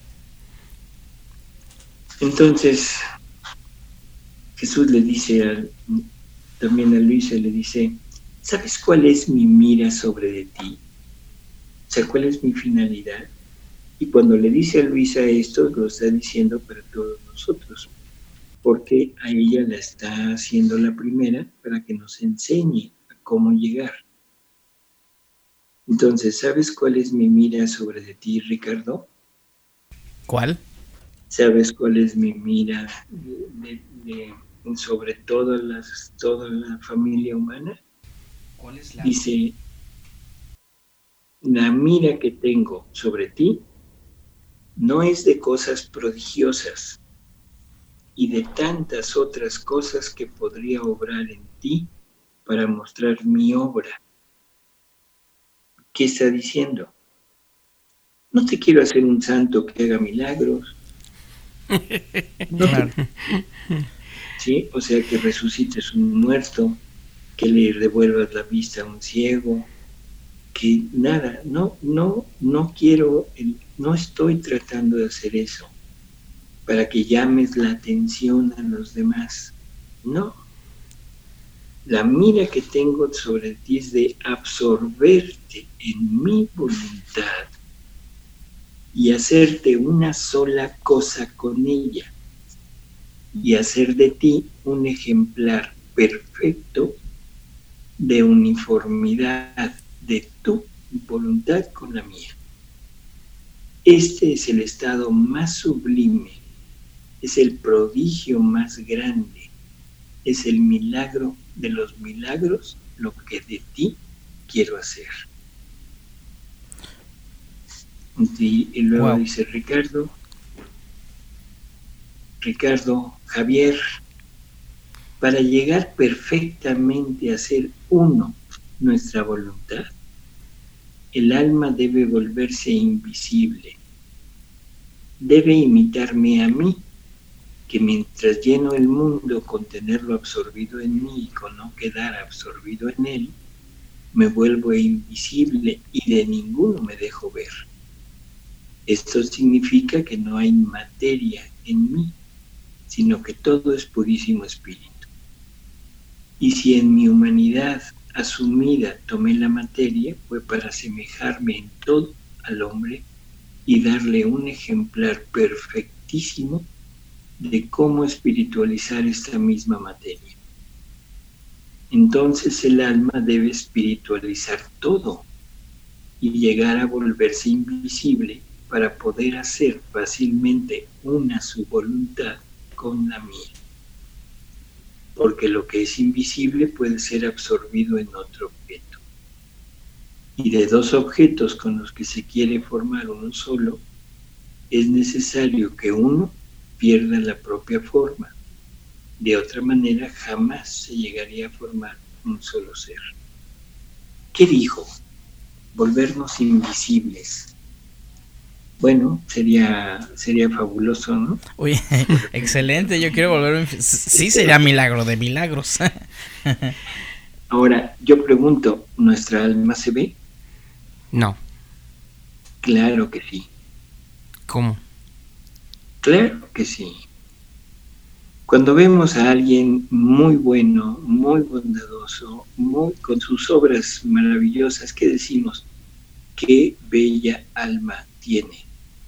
Entonces, Jesús le dice a, también a Luisa, le dice, ¿sabes cuál es mi mira sobre de ti? O sea, ¿cuál es mi finalidad? Y cuando le dice a Luisa esto, lo está diciendo para todos nosotros, porque a ella la está haciendo la primera para que nos enseñe a cómo llegar. Entonces, ¿sabes cuál es mi mira sobre de ti, Ricardo? ¿Cuál? ¿Sabes cuál es mi mira de, de, de, sobre todas las, toda la familia humana? ¿Cuál es la? Dice, la mira que tengo sobre ti no es de cosas prodigiosas y de tantas otras cosas que podría obrar en ti para mostrar mi obra. ¿Qué está diciendo? No te quiero hacer un santo que haga milagros. No te... ¿Sí? O sea, que resucites un muerto, que le devuelvas la vista a un ciego, que nada, no, no, no quiero, no estoy tratando de hacer eso para que llames la atención a los demás. No. La mira que tengo sobre ti es de absorberte en mi voluntad y hacerte una sola cosa con ella y hacer de ti un ejemplar perfecto de uniformidad de tu voluntad con la mía. Este es el estado más sublime, es el prodigio más grande, es el milagro de los milagros, lo que de ti quiero hacer. Y, y luego wow. dice Ricardo, Ricardo, Javier, para llegar perfectamente a ser uno nuestra voluntad, el alma debe volverse invisible, debe imitarme a mí, que mientras lleno el mundo con tenerlo absorbido en mí y con no quedar absorbido en él, me vuelvo invisible y de ninguno me dejo ver. Esto significa que no hay materia en mí, sino que todo es purísimo espíritu. Y si en mi humanidad asumida tomé la materia, fue para asemejarme en todo al hombre y darle un ejemplar perfectísimo de cómo espiritualizar esta misma materia. Entonces el alma debe espiritualizar todo y llegar a volverse invisible para poder hacer fácilmente una su voluntad con la mía. Porque lo que es invisible puede ser absorbido en otro objeto. Y de dos objetos con los que se quiere formar uno solo, es necesario que uno pierda la propia forma. De otra manera, jamás se llegaría a formar un solo ser. ¿Qué dijo? Volvernos invisibles. Bueno, sería sería fabuloso, ¿no? Oye, excelente, yo quiero volver. Sí, sería milagro de milagros. Ahora, yo pregunto, ¿nuestra alma se ve? No. Claro que sí. ¿Cómo? Claro que sí. Cuando vemos a alguien muy bueno, muy bondadoso, muy, con sus obras maravillosas, ¿qué decimos? ¡Qué bella alma tiene!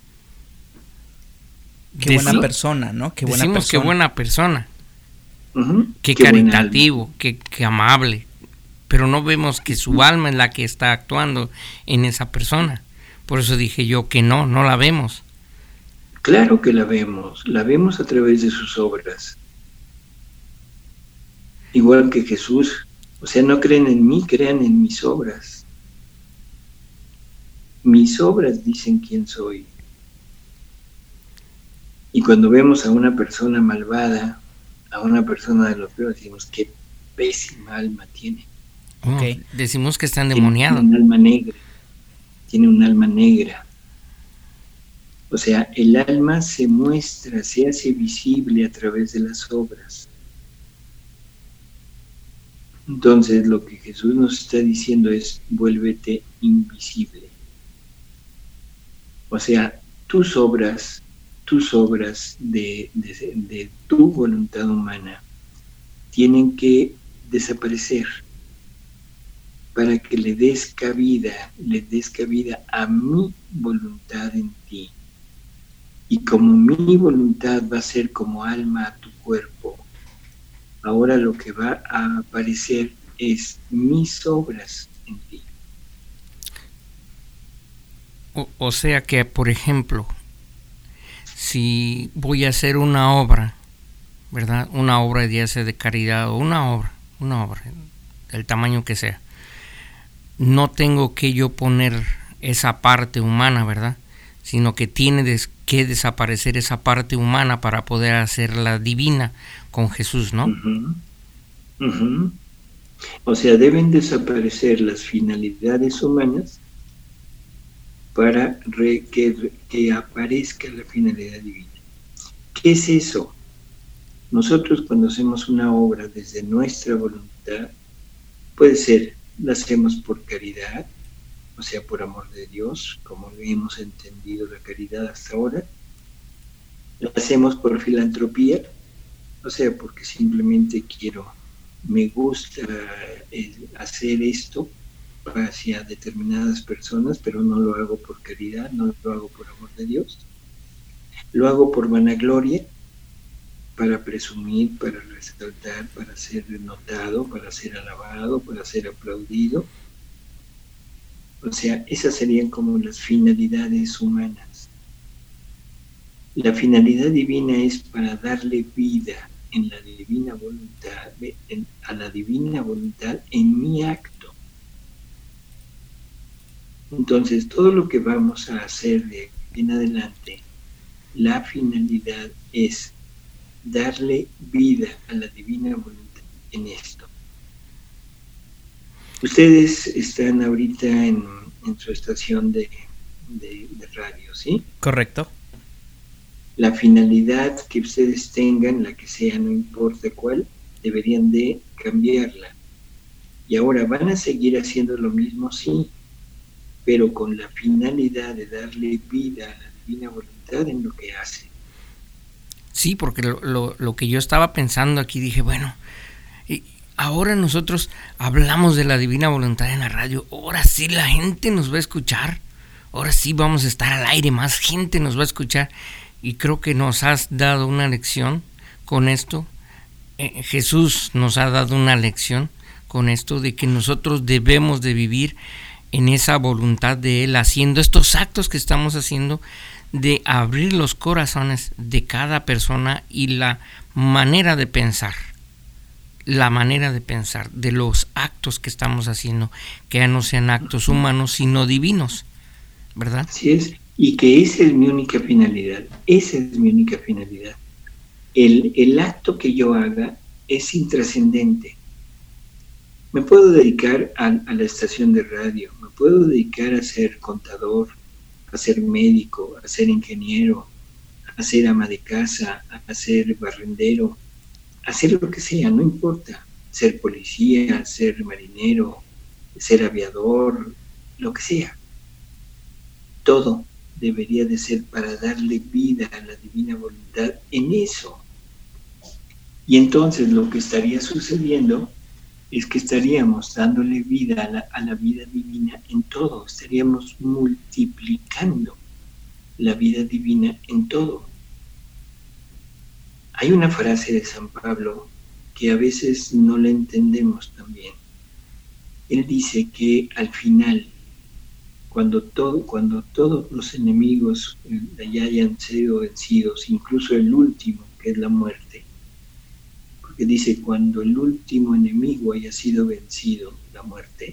Qué buena ¿Sí? persona, ¿no? Qué buena Decimos persona. Qué buena persona. Uh-huh. Qué, qué caritativo, qué, qué amable. Pero no vemos que su alma es la que está actuando en esa persona. Por eso dije yo que no, no la vemos. Claro que la vemos, la vemos a través de sus obras. Igual que Jesús. O sea, no creen en mí, crean en mis obras. Mis obras dicen quién soy. Y cuando vemos a una persona malvada, a una persona de lo peor, decimos, qué pésima alma tiene. Okay. Oh, decimos que está endemoniado. Tiene un alma negra. Tiene un alma negra. O sea, el alma se muestra, se hace visible a través de las obras. Entonces, lo que Jesús nos está diciendo es, vuélvete invisible. O sea, tus obras, tus obras de, de, de tu voluntad humana tienen que desaparecer para que le des cabida, le des cabida a mi voluntad en ti. Y como mi voluntad va a ser como alma a tu cuerpo, ahora lo que va a aparecer es mis obras en ti. O, o sea que, por ejemplo, si voy a hacer una obra, ¿verdad? Una obra ya sea de caridad o una obra, una obra, del tamaño que sea, no tengo que yo poner esa parte humana, ¿verdad? sino que tiene des- que desaparecer esa parte humana para poder hacerla divina con Jesús, ¿no? Uh-huh. Uh-huh. O sea, deben desaparecer las finalidades humanas para re- que, que aparezca la finalidad divina. ¿Qué es eso? Nosotros cuando hacemos una obra desde nuestra voluntad, puede ser, la hacemos por caridad, o sea, por amor de Dios, como hemos entendido la caridad hasta ahora. La hacemos por filantropía, o sea, porque simplemente quiero, me gusta eh, hacer esto hacia determinadas personas, pero no lo hago por caridad, no lo hago por amor de Dios. Lo hago por vanagloria, para presumir, para resaltar, para ser notado, para ser alabado, para ser aplaudido. O sea, esas serían como las finalidades humanas. La finalidad divina es para darle vida en la divina voluntad, en, a la divina voluntad en mi acto. Entonces, todo lo que vamos a hacer de aquí en adelante, la finalidad es darle vida a la divina voluntad en esto. Ustedes están ahorita en, en su estación de, de, de radio, ¿sí? Correcto. La finalidad que ustedes tengan, la que sea, no importa cuál, deberían de cambiarla. Y ahora, ¿van a seguir haciendo lo mismo? Sí, pero con la finalidad de darle vida a la divina voluntad en lo que hacen. Sí, porque lo, lo, lo que yo estaba pensando aquí, dije, bueno, y ahora nosotros hablamos de la divina voluntad en la radio, ahora sí la gente nos va a escuchar, ahora sí vamos a estar al aire, más gente nos va a escuchar, y creo que nos has dado una lección con esto, eh, Jesús nos ha dado una lección con esto de que nosotros debemos de vivir en esa voluntad de Él, haciendo estos actos que estamos haciendo, de abrir los corazones de cada persona y la manera de pensar, la manera de pensar de los actos que estamos haciendo, que ya no sean actos humanos, sino divinos, ¿verdad? Así es, y que esa es mi única finalidad, esa es mi única finalidad. El, el acto que yo haga es intrascendente. Me puedo dedicar a, a la estación de radio, me puedo dedicar a ser contador, a ser médico, a ser ingeniero, a ser ama de casa, a ser barrendero, a ser lo que sea, no importa. Ser policía, ser marinero, ser aviador, lo que sea. Todo debería de ser para darle vida a la divina voluntad en eso. Y entonces lo que estaría sucediendo es que estaríamos dándole vida a la, a la vida divina en todo, estaríamos multiplicando la vida divina en todo. Hay una frase de San Pablo que a veces no la entendemos también. Él dice que al final, cuando, todo, cuando todos los enemigos ya hayan sido vencidos, incluso el último, que es la muerte, que dice, cuando el último enemigo haya sido vencido, la muerte,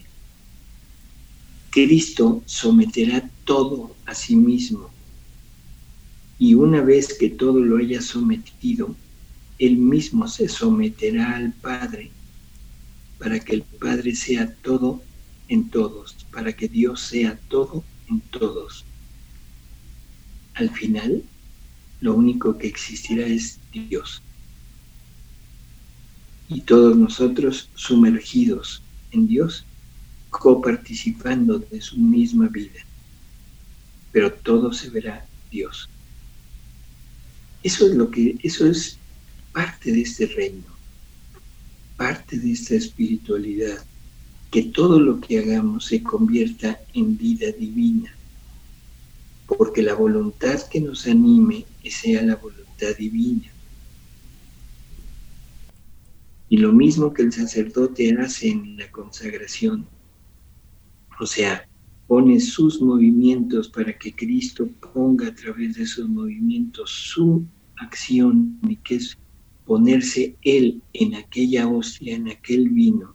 Cristo someterá todo a sí mismo. Y una vez que todo lo haya sometido, Él mismo se someterá al Padre, para que el Padre sea todo en todos, para que Dios sea todo en todos. Al final, lo único que existirá es Dios. Y todos nosotros sumergidos en Dios, coparticipando de su misma vida. Pero todo se verá Dios. Eso es lo que, eso es parte de este reino, parte de esta espiritualidad, que todo lo que hagamos se convierta en vida divina, porque la voluntad que nos anime sea la voluntad divina. Y lo mismo que el sacerdote hace en la consagración, o sea, pone sus movimientos para que Cristo ponga a través de esos movimientos su acción, y que es ponerse Él en aquella hostia, en aquel vino.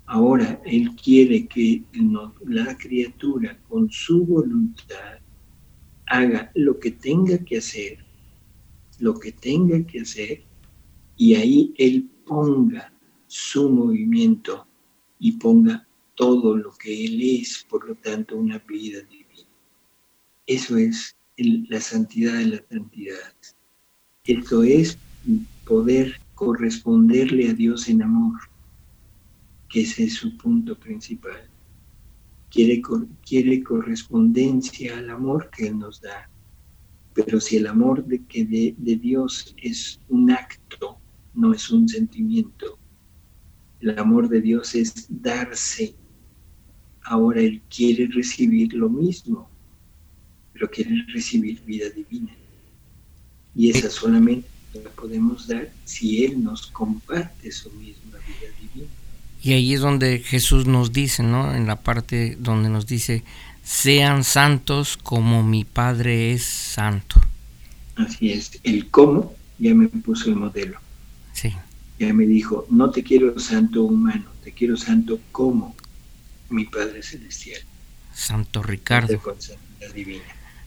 Ahora Él quiere que la criatura, con su voluntad, haga lo que tenga que hacer, lo que tenga que hacer, y ahí Él ponga su movimiento y ponga todo lo que Él es, por lo tanto, una vida divina. Eso es el, la santidad de la santidad. Esto es poder corresponderle a Dios en amor, que ese es su punto principal. Quiere, quiere correspondencia al amor que Él nos da. Pero si el amor de, que de, de Dios es un acto, no es un sentimiento, el amor de Dios es darse. Ahora Él quiere recibir lo mismo, pero quiere recibir vida divina. Y esa solamente la podemos dar si Él nos comparte su misma vida divina. Y ahí es donde Jesús nos dice, ¿no? En la parte donde nos dice, sean santos como mi Padre es santo. Así es, el cómo ya me puso el modelo. Sí. Ya me dijo, no te quiero santo humano, te quiero santo como mi Padre Celestial. Santo Ricardo. Con santidad divina.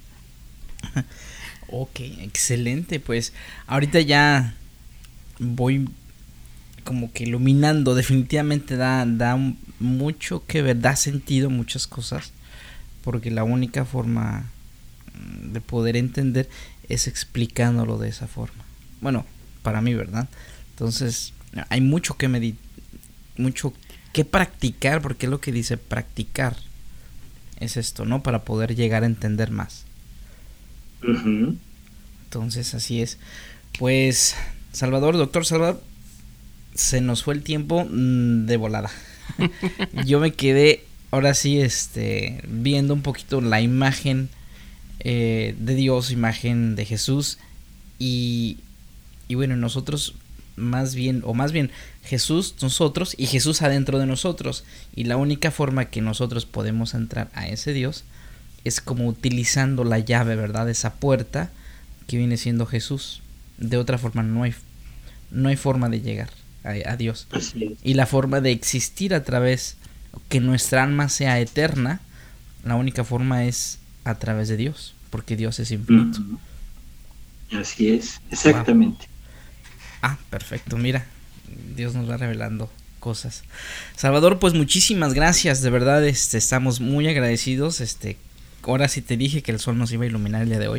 Ok, excelente. Pues ahorita ya voy como que iluminando. Definitivamente da, da mucho que ver, da sentido muchas cosas. Porque la única forma de poder entender es explicándolo de esa forma. Bueno, para mí, ¿verdad? Entonces, hay mucho que meditar, mucho que practicar, porque es lo que dice practicar. Es esto, ¿no? Para poder llegar a entender más. Uh-huh. Entonces, así es. Pues, Salvador, doctor Salvador, se nos fue el tiempo mmm, de volada. Yo me quedé, ahora sí, este, viendo un poquito la imagen eh, de Dios, imagen de Jesús. Y, y bueno, nosotros más bien, o más bien Jesús nosotros y Jesús adentro de nosotros. Y la única forma que nosotros podemos entrar a ese Dios es como utilizando la llave, ¿verdad? Esa puerta que viene siendo Jesús. De otra forma no hay, no hay forma de llegar a, a Dios. Y la forma de existir a través, que nuestra alma sea eterna, la única forma es a través de Dios, porque Dios es infinito. Mm-hmm. Así es, exactamente. Wow. Ah, perfecto, mira, Dios nos va revelando cosas. Salvador, pues muchísimas gracias, de verdad, este, estamos muy agradecidos, este, ahora sí te dije que el sol nos iba a iluminar el día de hoy.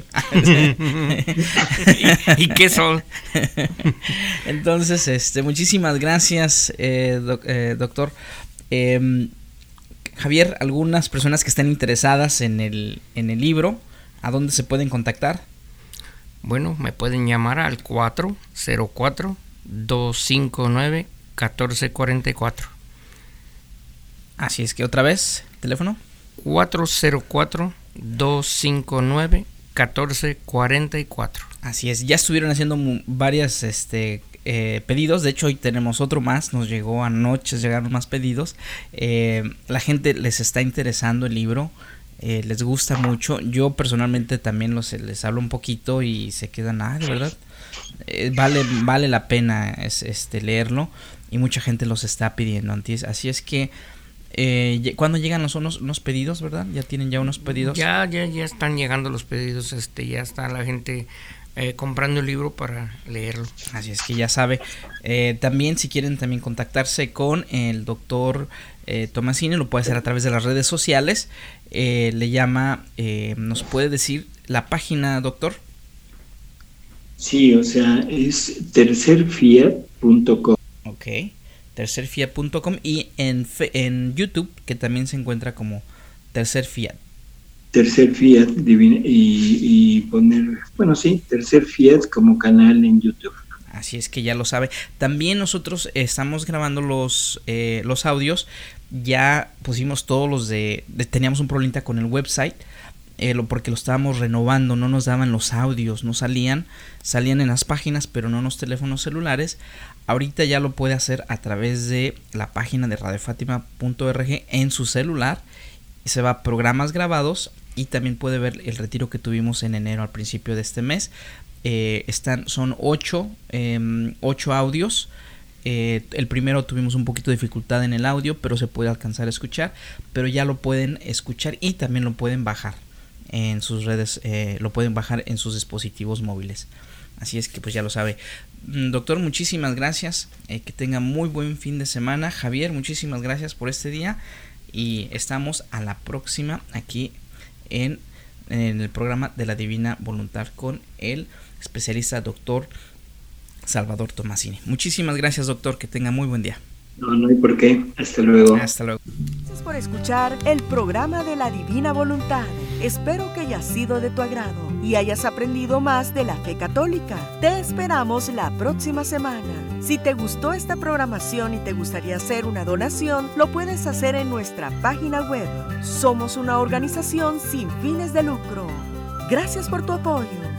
¿Y, ¿Y qué sol? Entonces, este, muchísimas gracias, eh, doc, eh, doctor. Eh, Javier, algunas personas que están interesadas en el, en el libro, ¿a dónde se pueden contactar? Bueno, me pueden llamar al cuatro cero cuatro, dos cinco nueve, uno cuatro cuatro cuatro. Así es que otra vez, teléfono. cuatro cero cuatro, dos cinco nueve, uno cuatro cuatro cuatro. Así es, ya estuvieron haciendo varias este, eh, pedidos. De hecho, hoy tenemos otro más. Nos llegó anoche, llegaron más pedidos. Eh, la gente les está interesando el libro. Eh, les gusta mucho. Yo personalmente también los, les hablo un poquito y se quedan, ah, de verdad, eh, vale, vale la pena es, este, leerlo. Y mucha gente los está pidiendo. Así es que Eh, ¿cuándo llegan los unos, unos pedidos, verdad? ¿Ya tienen ya unos pedidos? Ya, ya, ya están llegando los pedidos, este, ya está la gente eh, comprando el libro para leerlo. Así es que ya sabe. Eh, también si quieren también contactarse con el doctor eh, Tomasini, lo puede hacer a través de las redes sociales. Eh, le llama, eh, ¿nos puede decir la página, doctor? Sí, o sea, es tercer fiat punto com. Ok. tercer fiat punto com y en, en YouTube, que también se encuentra como Tercer Fiat. Tercer Fiat divina, y, y poner, bueno, sí, Tercer Fiat como canal en YouTube. Así es que ya lo sabe. También nosotros estamos grabando los, eh, los audios. Ya pusimos todos los de, de teníamos un problemita con el website. Eh, lo, porque lo estábamos renovando, no nos daban los audios, no salían, salían en las páginas, pero no en los teléfonos celulares. Ahorita ya lo puede hacer a través de la página de radio fatima punto org en su celular. Se va a programas grabados y también puede ver el retiro que tuvimos en enero al principio de este mes. Eh, están, son ocho, eh, ocho audios. Eh, el primero tuvimos un poquito de dificultad en el audio, pero se puede alcanzar a escuchar. Pero ya lo pueden escuchar y también lo pueden bajar. en sus redes, eh, lo pueden bajar en sus dispositivos móviles. Así es que pues ya lo sabe. Doctor, muchísimas gracias, eh, que tenga muy buen fin de semana. Javier, muchísimas gracias por este día y estamos a la próxima aquí en, en el programa de la Divina Voluntad con el especialista doctor Salvador Tomasini. Muchísimas gracias, doctor, que tenga muy buen día. No, no hay por qué. Hasta luego. Hasta luego. Gracias por escuchar el programa de la Divina Voluntad. Espero que haya sido de tu agrado y hayas aprendido más de la fe católica. Te esperamos la próxima semana. Si te gustó esta programación y te gustaría hacer una donación, lo puedes hacer en nuestra página web. Somos una organización sin fines de lucro. Gracias por tu apoyo.